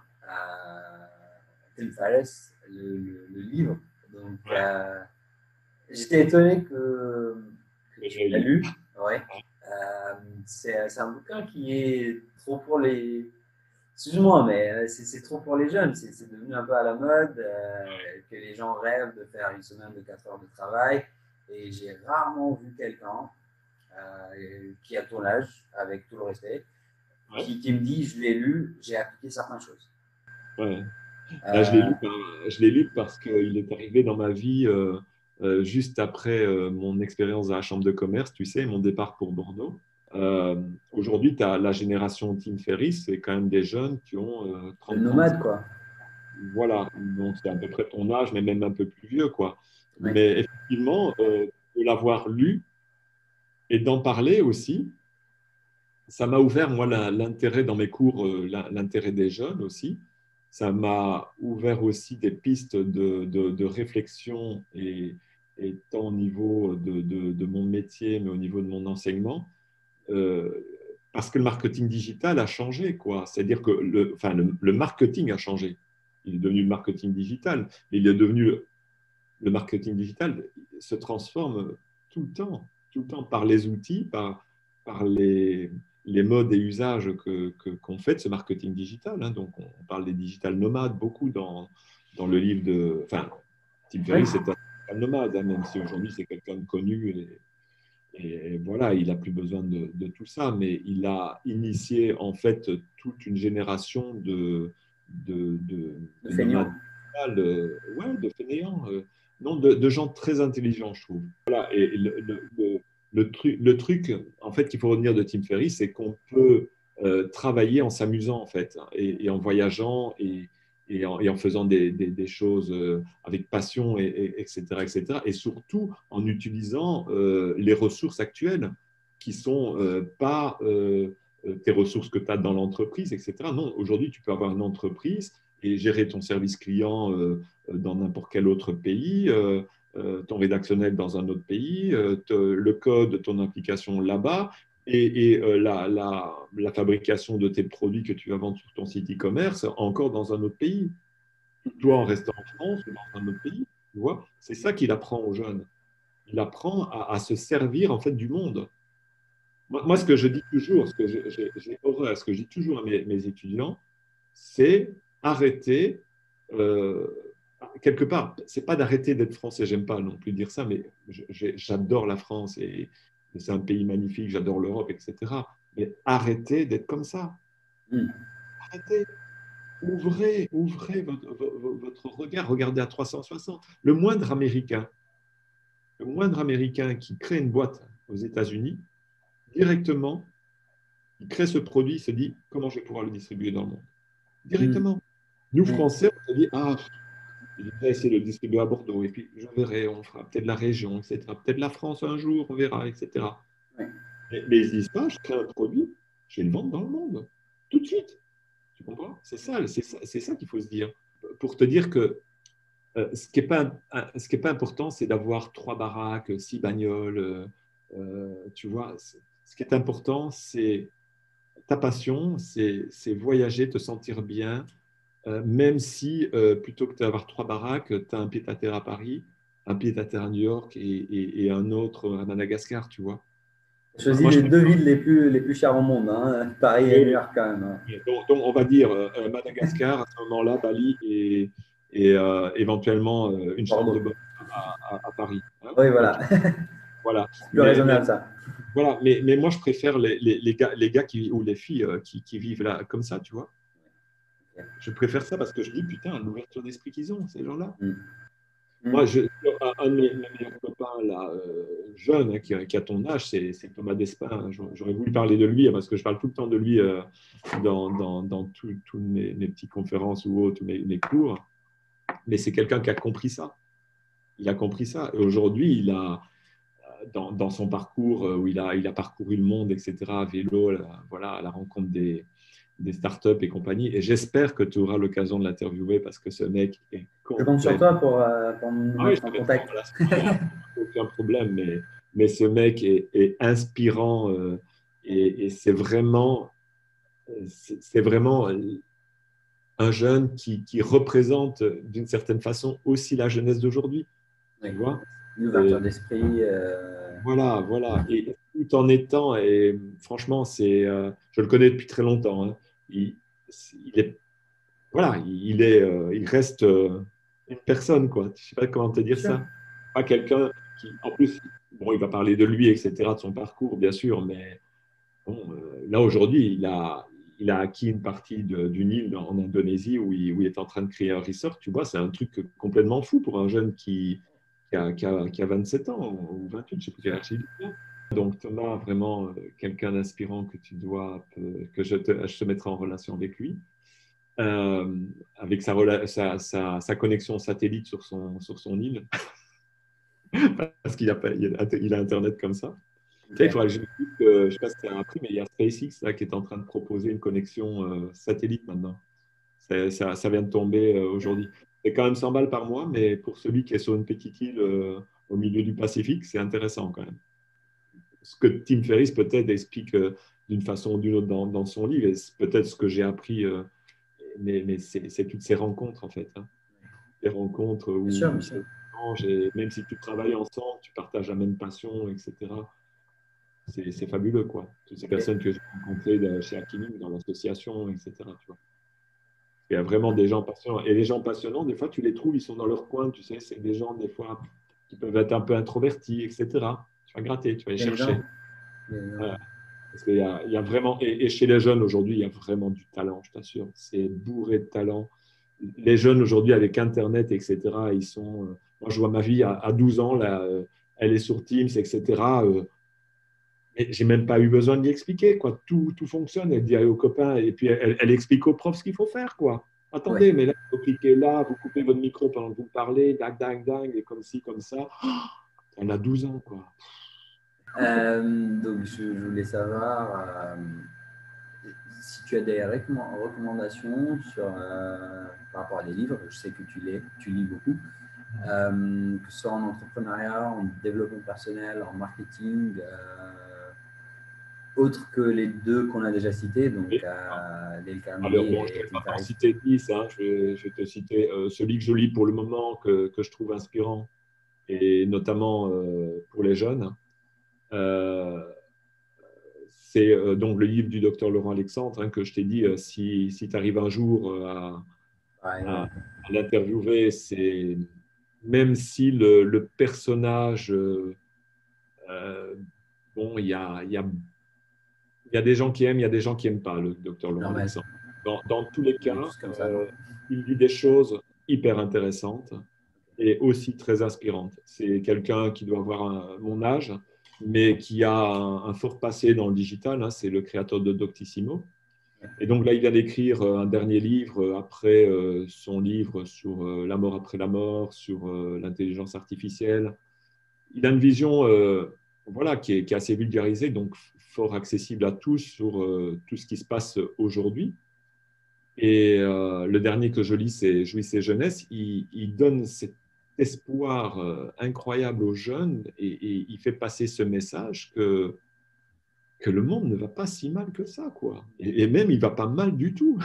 à Tim Ferriss, le, le, le livre. Donc, ouais. euh, j'étais étonné que, que tu l'as lu. Ouais. Euh, c'est un bouquin qui est trop pour les. Excuse-moi, mais c'est trop pour les jeunes. C'est devenu un peu à la mode euh, que les gens rêvent de faire une semaine de quatre heures de travail. Et j'ai rarement vu quelqu'un euh, qui a ton âge, avec tout le respect, ouais. qui, qui me dit je l'ai lu, j'ai appliqué certaines choses. Ouais. Là, je l'ai lu, je l'ai lu parce qu'il est arrivé dans ma vie euh, euh, juste après euh, mon expérience à la Chambre de commerce, tu sais, mon départ pour Bordeaux. Euh, Aujourd'hui, tu as la génération Tim Ferriss, c'est quand même des jeunes qui ont euh, trente, nomades, quoi. voilà, donc c'est à peu près ton âge, mais même un peu plus vieux, quoi. Oui, Mais effectivement, euh, de l'avoir lu et d'en parler aussi, ça m'a ouvert, moi, la- l'intérêt dans mes cours, euh, la- l'intérêt des jeunes aussi. Ça m'a ouvert aussi des pistes de, de- de réflexion et, et tant au niveau de, de- de mon métier, mais au niveau de mon enseignement. Euh, Parce que le marketing digital a changé, quoi. C'est-à-dire que le, enfin, le, le marketing a changé. Il est devenu le marketing digital, mais il est devenu le marketing digital se transforme tout le temps, tout le temps par les outils, par, par les, les modes et usages que, que, qu'on fait de ce marketing digital. Hein. Donc, on parle des digital nomades beaucoup dans, dans le livre de. Enfin, Tim oui, Ferriss c'est un digital nomade, hein, même si aujourd'hui c'est quelqu'un de connu. Et, et voilà, il n'a plus besoin de, de, tout ça, mais il a initié en fait toute une génération de, de, de, de de nomades, feignant. euh, ouais, de fainéants, euh, non, de, de, gens très intelligents, je trouve. Voilà, et le, le, le, le, truc, le truc, en fait, qu'il faut retenir de Tim Ferriss, c'est qu'on peut euh, travailler en s'amusant, en fait, et, et en voyageant, et, et en, et en faisant des, des, des choses euh, avec passion, et, et, etc., et cetera. Et surtout en utilisant euh, les ressources actuelles qui ne sont euh, pas euh, tes ressources que tu as dans l'entreprise, et cetera. Non, aujourd'hui, tu peux avoir une entreprise et gérer ton service client euh, dans n'importe quel autre pays, euh, euh, ton rédactionnel dans un autre pays, euh, te, le code de ton application là-bas, et, et euh, la, la, la, fabrication de tes produits que tu vas vendre sur ton site e-commerce encore dans un autre pays. Toi, en restant en France ou dans un autre pays, tu vois, c'est ça qu'il apprend aux jeunes. Il apprend à, à, se servir en fait du monde. Moi, moi ce que je dis toujours, ce que j'ai horreur, ce que je dis toujours à mes, mes étudiants, c'est arrêter, euh, quelque part, c'est pas d'arrêter d'être français, j'aime pas non plus dire ça, mais j'adore la France et, et c'est un pays magnifique, j'adore l'Europe, et cetera. Mais arrêtez d'être comme ça. Mm. Arrêtez. Ouvrez, ouvrez votre, votre regard, regardez à trois cent soixante. Le moindre Américain, le moindre Américain qui crée une boîte aux États-Unis, directement, il crée ce produit, il se dit comment je vais pouvoir le distribuer dans le monde. Mm. Directement. Nous, Oui. Français, on se dit ah, je vais essayer de le distribuer à Bordeaux, et puis je verrai, on fera peut-être la région, et cetera. Peut-être la France un jour, on verra, et cetera. Oui. Mais, mais ils ne se disent pas, je crée un produit, je vais le vendre dans le monde, tout de suite. Tu comprends? C'est ça, c'est ça, c'est ça qu'il faut se dire. Pour te dire que euh, ce qui n'est pas, ce qui est pas important, c'est d'avoir trois baraques, six bagnoles. Euh, euh, tu vois, ce qui est important, c'est ta passion, c'est voyager, te sentir bien, euh, même si euh, plutôt que d'avoir trois baraques, tu as un pied-à-terre à Paris, un pied-à-terre à New York et, et, et, un autre à Madagascar, tu vois. Moi, Choisis moi je les deux préfère, villes les plus, les plus chères au monde, hein. Paris et New York quand même. Hein. donc, donc, on va dire euh, Madagascar à ce moment-là, Bali et, et euh, éventuellement euh, une chambre de Bordeaux. bonne à, à, à Paris. Hein. Oui, Ok, voilà. voilà. C'est plus Mais, mais, raisonnable ça. voilà. Mais, mais moi, je préfère les, les, les gars, les gars qui, ou les filles euh, qui, qui vivent là comme ça, tu vois. Je préfère ça parce que je dis, putain, l'ouverture d'esprit qu'ils ont, ces gens-là. Mm. Moi, Mm. je, un, un de mes, mes meilleurs copains, là, euh, jeune, hein, qui, a, qui, a ton âge, c'est Thomas Despins. J'aurais voulu parler de lui, hein, parce que je parle tout le temps de lui euh, dans, dans, dans toutes mes, mes petites conférences ou autres, mes, mes cours. Mais c'est quelqu'un qui a compris ça. Il a compris ça. Et aujourd'hui, il a, dans, dans, son parcours, où il a, il a parcouru le monde, et cetera, à vélo, là, voilà, à la rencontre des, des startups et compagnie. Et j'espère que tu auras l'occasion de l'interviewer parce que ce mec est Je compte sur complètement. toi pour, euh, pour nous Ah oui, je mettre te en mettrai en contact. relation. Il n'y a aucun problème, mais, mais ce mec est, est inspirant euh, et, et c'est vraiment, c'est vraiment un jeune qui, qui représente d'une certaine façon aussi la jeunesse d'aujourd'hui. Oui. Tu vois? Une ouverture Et d'esprit. Euh... voilà, voilà. Et tout en étant, et franchement, c'est, euh, je le connais depuis très longtemps. Hein. Il, il est, voilà, il est, euh, il reste euh, une personne, quoi. Je sais pas comment te Bien dire sûr. ça. Pas quelqu'un qui, en plus, bon, il va parler de lui, et cetera, de son parcours, bien sûr, mais bon, euh, là aujourd'hui, il a, il a acquis une partie d'une île en Indonésie où il, où il est en train de créer un resort. Tu vois, c'est un truc complètement fou pour un jeune qui, qui, a, qui, a, qui a vingt-sept ans ou vingt-huit, je ne sais plus quel âge il a. Donc Thomas, vraiment euh, quelqu'un d'inspirant que tu dois, que je te, je te mettrai en relation avec lui. euh, avec sa, rela- sa, sa, sa connexion satellite sur son, sur son île, parce qu'il a, pas- il a, il a Internet comme ça. Tu sais, il Ok. faudrait que je dise que, je ne sais pas si tu as appris, mais il y a SpaceX là, qui est en train de proposer une connexion euh, satellite maintenant. C'est- Ça, ça vient de tomber euh, aujourd'hui. C'est quand même cent balles par mois, mais pour celui qui est sur une petite île euh, au milieu du Pacifique, c'est intéressant quand même. Ce que Tim Ferriss peut-être explique euh, d'une façon ou d'une autre dans, dans son livre, et c'est peut-être ce que j'ai appris, euh, mais, mais c'est c'est toutes ces rencontres en fait. Hein. Des rencontres Bien où, sûr, où bien ça sûr. change, et même si tu travailles ensemble, tu partages la même passion, et cetera. C'est c'est fabuleux, quoi. Toutes ces Et- personnes que j'ai rencontrées de- chez Akilim, dans l'association, et cetera. Tu vois. Il y a vraiment des gens passionnants. Et les gens passionnants, des fois, tu les trouves, ils sont dans leur coin, tu sais, c'est des gens, des fois, qui peuvent être un peu introvertis, et cetera. Tu vas gratter, tu vas les Évidemment. chercher. Évidemment. Voilà. Parce qu'il y a, il y a vraiment, et, et chez les jeunes aujourd'hui, il y a vraiment du talent, je t'assure. C'est bourré de talent. Les jeunes aujourd'hui, avec Internet, et cetera, ils sont. Euh, moi, je vois ma vie à, à douze ans, là, euh, elle est sur Teams, et cetera. Euh, et j'ai même pas eu besoin de lui expliquer, quoi. Tout, tout fonctionne. Elle dit aux copains, et puis elle, elle explique aux profs ce qu'il faut faire, quoi. Ouais. Attendez, mais là, il faut cliquer là, vous coupez votre micro pendant que vous parlez, dang, dang, dang, et comme ci, comme ça. On a douze ans, quoi. Euh, donc, je, je voulais savoir euh, si tu as des recommand- recommandations sur, euh, par rapport à des livres. Je sais que tu lis, tu lis beaucoup, euh, que ce soit en entrepreneuriat, en développement personnel, en marketing, euh, autres que les deux qu'on a déjà cités, donc Et, euh, Dale alors, Carnegie bon, je ne et vais Tim pas t'en Ferriss. citer dix, hein. Je vais, je vais te citer euh, celui que je lis pour le moment, que, que je trouve inspirant, et notamment euh, pour les jeunes. Euh, c'est euh, donc le livre du docteur Laurent Alexandre, hein, que je t'ai dit, euh, si, si tu arrives un jour euh, à, Ouais, à, ouais. à l'interviewer, c'est même si le, le personnage, euh, euh, bon, il y a, il y a, il y a des gens qui aiment, il y a des gens qui n'aiment pas le docteur Laurent Normal. Alexandre. Dans, dans tous les On est cas, tous comme ça, non? euh, il dit des choses hyper intéressantes et aussi très inspirantes. C'est quelqu'un qui doit avoir un- mon âge, mais qui a un, un fort passé dans le digital. Hein. C'est le créateur de Doctissimo. Et donc là, il vient d'écrire euh, un dernier livre euh, après euh, son livre sur euh, la mort après la mort, sur euh, l'intelligence artificielle. Il a une vision euh, voilà, qui est, qui est assez vulgarisée, donc fort accessible à tous sur euh, tout ce qui se passe aujourd'hui. Et euh, le dernier que je lis, c'est Jouissez jeunesse. Il, il donne cet espoir euh, incroyable aux jeunes et, et il fait passer ce message que, que le monde ne va pas si mal que ça, quoi. Et, et même, il va pas mal du tout.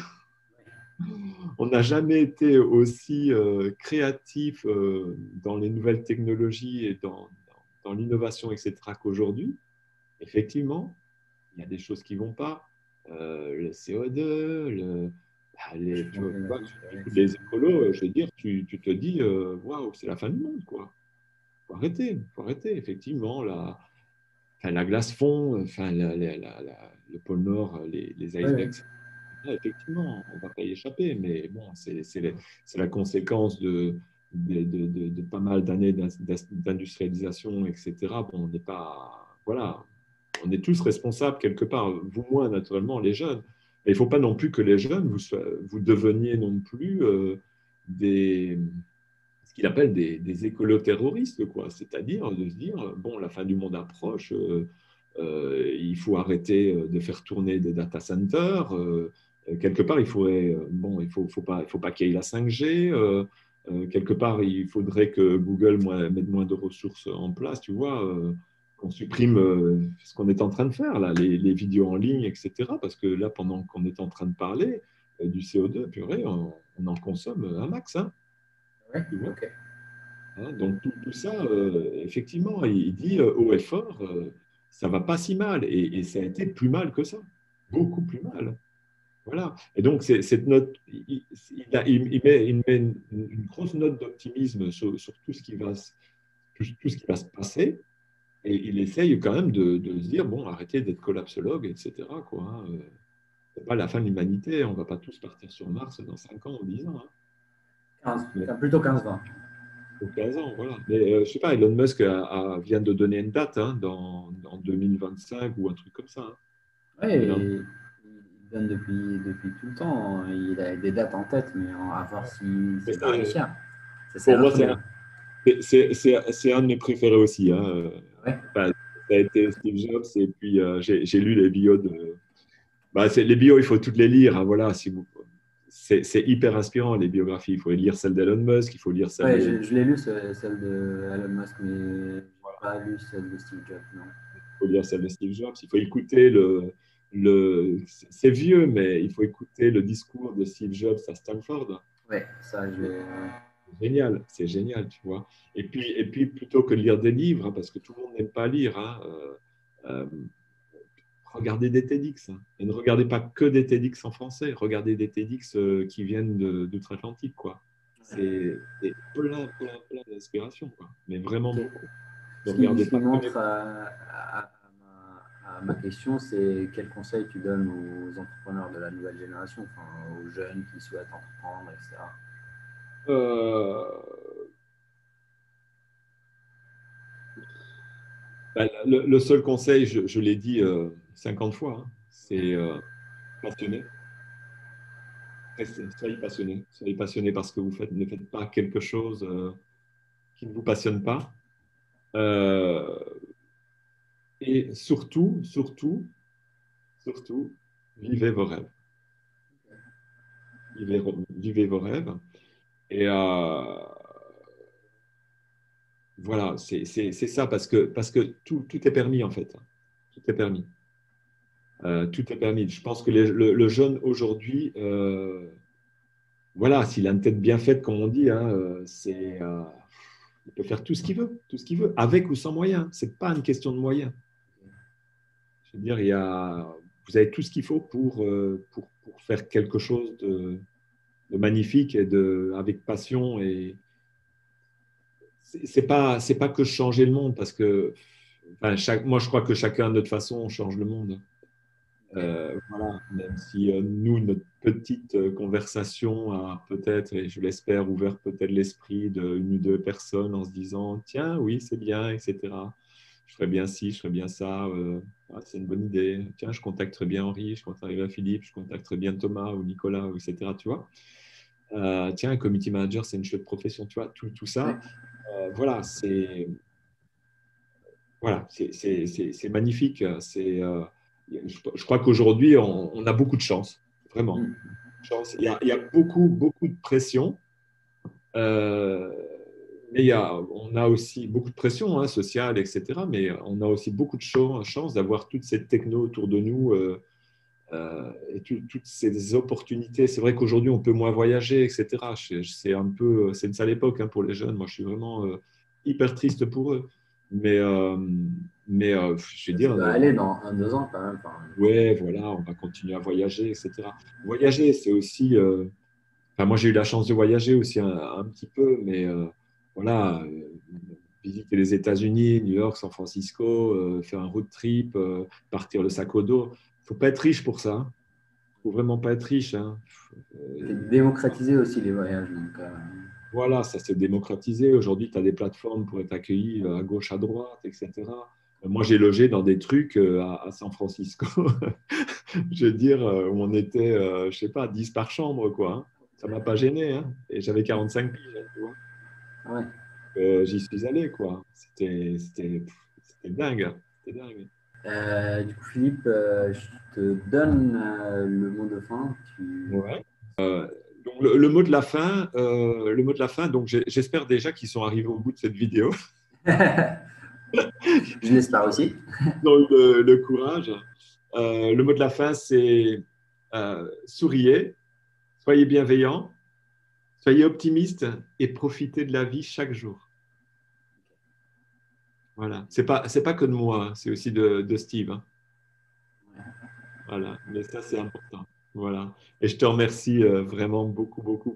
On n'a jamais été aussi euh, créatif euh, dans les nouvelles technologies et dans, dans, dans l'innovation, et cetera, qu'aujourd'hui. Effectivement, il y a des choses qui ne vont pas. Euh, le C O deux, le, bah, les, tu Changement vois, tu vois, climatique, tu ouais, écoutes c'est- les écolos, euh, je veux dire, tu, tu te dis, euh, waouh, c'est la fin du monde, quoi. Faut arrêter, faut arrêter. Effectivement, la, enfin, la glace fond, enfin, la- la- la- la- le pôle Nord, les, les ouais, ouais. icebergs, là, effectivement, on ne va pas y échapper, mais bon, c'est c'est la, c'est la conséquence de, de, de, de- de pas mal d'années d'in- d'industrialisation, et cetera. Bon, on n'est pas. Voilà, on est tous responsables quelque part, vous moins naturellement, les jeunes. Mais il ne faut pas non plus que les jeunes, vous, soient- vous deveniez non plus euh, des, ce qu'il appelle des, des écolo-terroristes, quoi. C'est-à-dire de se dire, bon, la fin du monde approche, euh, euh, il faut arrêter euh, de faire tourner des data centers. Euh, quelque part, il faudrait, euh, bon, il faut, faut pas, il faut pas qu'il y ait la cinq G. Euh, euh, quelque part, il faudrait que Google moins- mette moins de ressources en place, tu vois, euh, qu'on supprime euh, ce qu'on est en train de faire, là, les, les vidéos en ligne, et cetera. Parce que là, pendant qu'on est en train de parler euh, du C O deux, purée, on, on en consomme un max, hein, Ouais, tu vois. ok. Hein, donc tout, tout ça, euh, effectivement, il il dit euh, haut et fort, euh, ça va pas si mal. Et, et ça a été plus mal que ça, beaucoup plus mal. Voilà. Et donc c'est- cette note, il, il a- il- il met, il met une, une grosse note d'optimisme sur, sur tout ce qui va, se- tout, tout ce qui va se passer. Et il essaye quand même de, de se dire, bon, arrêtez d'être collapsologue, et cetera, quoi, hein. Euh, C'est pas la fin de l'humanité, on va pas tous partir sur Mars dans cinq ans ou dix ans, hein. quinze, Mais plutôt quinze vingt. Ou quinze ans, voilà. Mais euh, je sais pas, Elon Musk a- a- vient de donner une date hein, dans, en deux mille vingt-cinq ou un truc comme ça. Hein. Ouais, Il a- il donne depuis, depuis tout le temps. Il a des dates en tête, mais on va voir s'il Mais si ça, va réussir. Ça, c'est pour un moi, autre c'est un, débat. c'est- c'est- c'est un de mes préférés aussi. Hein. Euh, Ouais, enfin, ça a été Steve Jobs et puis euh, j'ai j'ai lu les bios de. Bah, c'est- les bios, il faut toutes les lire. Hein, voilà, si vous... c'est c'est hyper inspirant, les biographies. Il faut lire celle d'Elon Musk, il faut lire celle ouais de. je, je l'ai lu, ce- celle de Elon Musk, mais je n'ai pas lu celle de Steve Jobs, non. Il faut lire celle de Steve Jobs. Il faut écouter le. le c'est vieux, mais il faut écouter le discours de Steve Jobs à Stanford. Ouais, ça, je l'ai. C'est génial, c'est génial, tu vois. Et puis, et puis, plutôt que de lire des livres, hein, parce que tout le monde n'aime pas lire, hein, euh, euh, regardez des TEDx. Hein, et ne regardez pas que des TEDx en français, regardez des TEDx euh, qui viennent de- d'outre-Atlantique, quoi. C'est c'est plein, plein, plein d'inspiration, quoi. Mais vraiment Ok. beaucoup. Ne Ce qui, regardez ce qui pas que montre les... à, à- à ma, à ma question, c'est quels conseils tu donnes aux entrepreneurs de la nouvelle génération, enfin, aux jeunes qui souhaitent entreprendre, et cetera. Euh, ben, le, le seul conseil, je, je l'ai dit euh, cinquante fois, hein, c'est euh, passionné. Restez- Soyez passionné. Soyez passionné parce que vous faites, ne faites pas quelque chose euh, qui ne vous passionne pas. Euh, et surtout, surtout, surtout, vivez vos rêves. Vivez, vivez vos rêves. Et euh, voilà, c'est c'est- c'est ça parce que, parce que tout, tout est permis en fait. Tout est permis. Euh, tout est permis. Je pense que les- le, le jeune aujourd'hui, euh, voilà, s'il a une tête bien faite, comme on dit, hein, euh, c'est, euh, il peut faire tout ce qu'il veut, tout ce qu'il veut, avec ou sans moyens. C'est pas une question de moyens. Je veux dire, il y a, vous avez tout ce qu'il faut pour, euh, pour, pour faire quelque chose de, de magnifique et de, avec passion. Et c'est c'est pas, c'est pas que changer le monde, parce que enfin, chaque, moi, je crois que chacun, de notre façon, on change le monde. Euh, voilà, même si euh, nous, notre petite euh, conversation a peut-être, et je l'espère, ouvert peut-être l'esprit d'une ou deux personnes en se disant, tiens, oui, c'est bien, et cetera. Je ferais bien ci, je ferais bien ça, euh, ah, c'est une bonne idée. Tiens, je contacterais bien Henri, je contacterais bien Philippe, je contacterais bien Thomas ou Nicolas, et cetera. Tu vois. Euh, tiens, un community manager, c'est une chouette profession, tu vois. Tout, tout Ouais. ça, euh, voilà, c'est voilà, c'est c'est- c'est- c'est magnifique. C'est, euh, je, je crois qu'aujourd'hui, on, on a beaucoup de chance, vraiment. Mm. Chance. Il y a, il y a beaucoup, beaucoup de pression. Euh, mais il y a, on a aussi beaucoup de pression hein, sociale, et cetera. Mais on a aussi beaucoup de cho- chance d'avoir toute cette techno autour de nous euh, euh, et tout- toutes ces opportunités. C'est vrai qu'aujourd'hui, on peut moins voyager, et cetera. Je- je- C'est un peu, c'est une sale époque hein, pour les jeunes. Moi, je suis vraiment euh, hyper triste pour eux. Mais, euh, mais euh, je vais Ça dire, doit aller dans un, deux ans quand même. Enfin, ouais, voilà, on va continuer à voyager, et cetera. Voyager, c'est aussi. euh, Enfin, moi, j'ai eu la chance de voyager aussi un, un petit peu, mais euh, voilà, euh, visiter les États-Unis, New York, San Francisco, euh, faire un road trip, euh, partir le sac au dos. Il faut pas être riche pour ça. Hein. Faut vraiment pas être riche. Hein. c'est Euh, démocratiser aussi les voyages. Donc, euh, voilà, ça s'est démocratisé. Aujourd'hui, tu as des plateformes pour être accueilli euh, à gauche, à droite, et cetera. Euh, Moi, j'ai logé dans des trucs euh, à, à San Francisco, je veux dire, euh, où on était, euh, je sais pas, dix par chambre, quoi. Hein. Ça m'a pas gêné, hein. Et j'avais quarante-cinq piges, hein, tu vois. ouais. Euh, j'y suis allé, quoi. C'était, c'était, c'était dingue. C'était dingue. Euh, du coup, Philippe, euh, je te donne euh, le mot de fin. Tu... Ouais. Donc, le, le mot de la fin, euh, le mot de la fin. Donc, j'ai- j'espère déjà qu'ils sont arrivés au bout de cette vidéo. Je l'espère aussi. Ils ont eu le, le courage. Euh, le mot de la fin, c'est euh, souriez, soyez bienveillants, soyez optimistes et profitez de la vie chaque jour. Voilà. C'est pas, c'est pas que de moi, hein, c'est aussi de, de Steve. Hein. Voilà. Mais ça, c'est important. Voilà. Et je te remercie euh, vraiment beaucoup, beaucoup.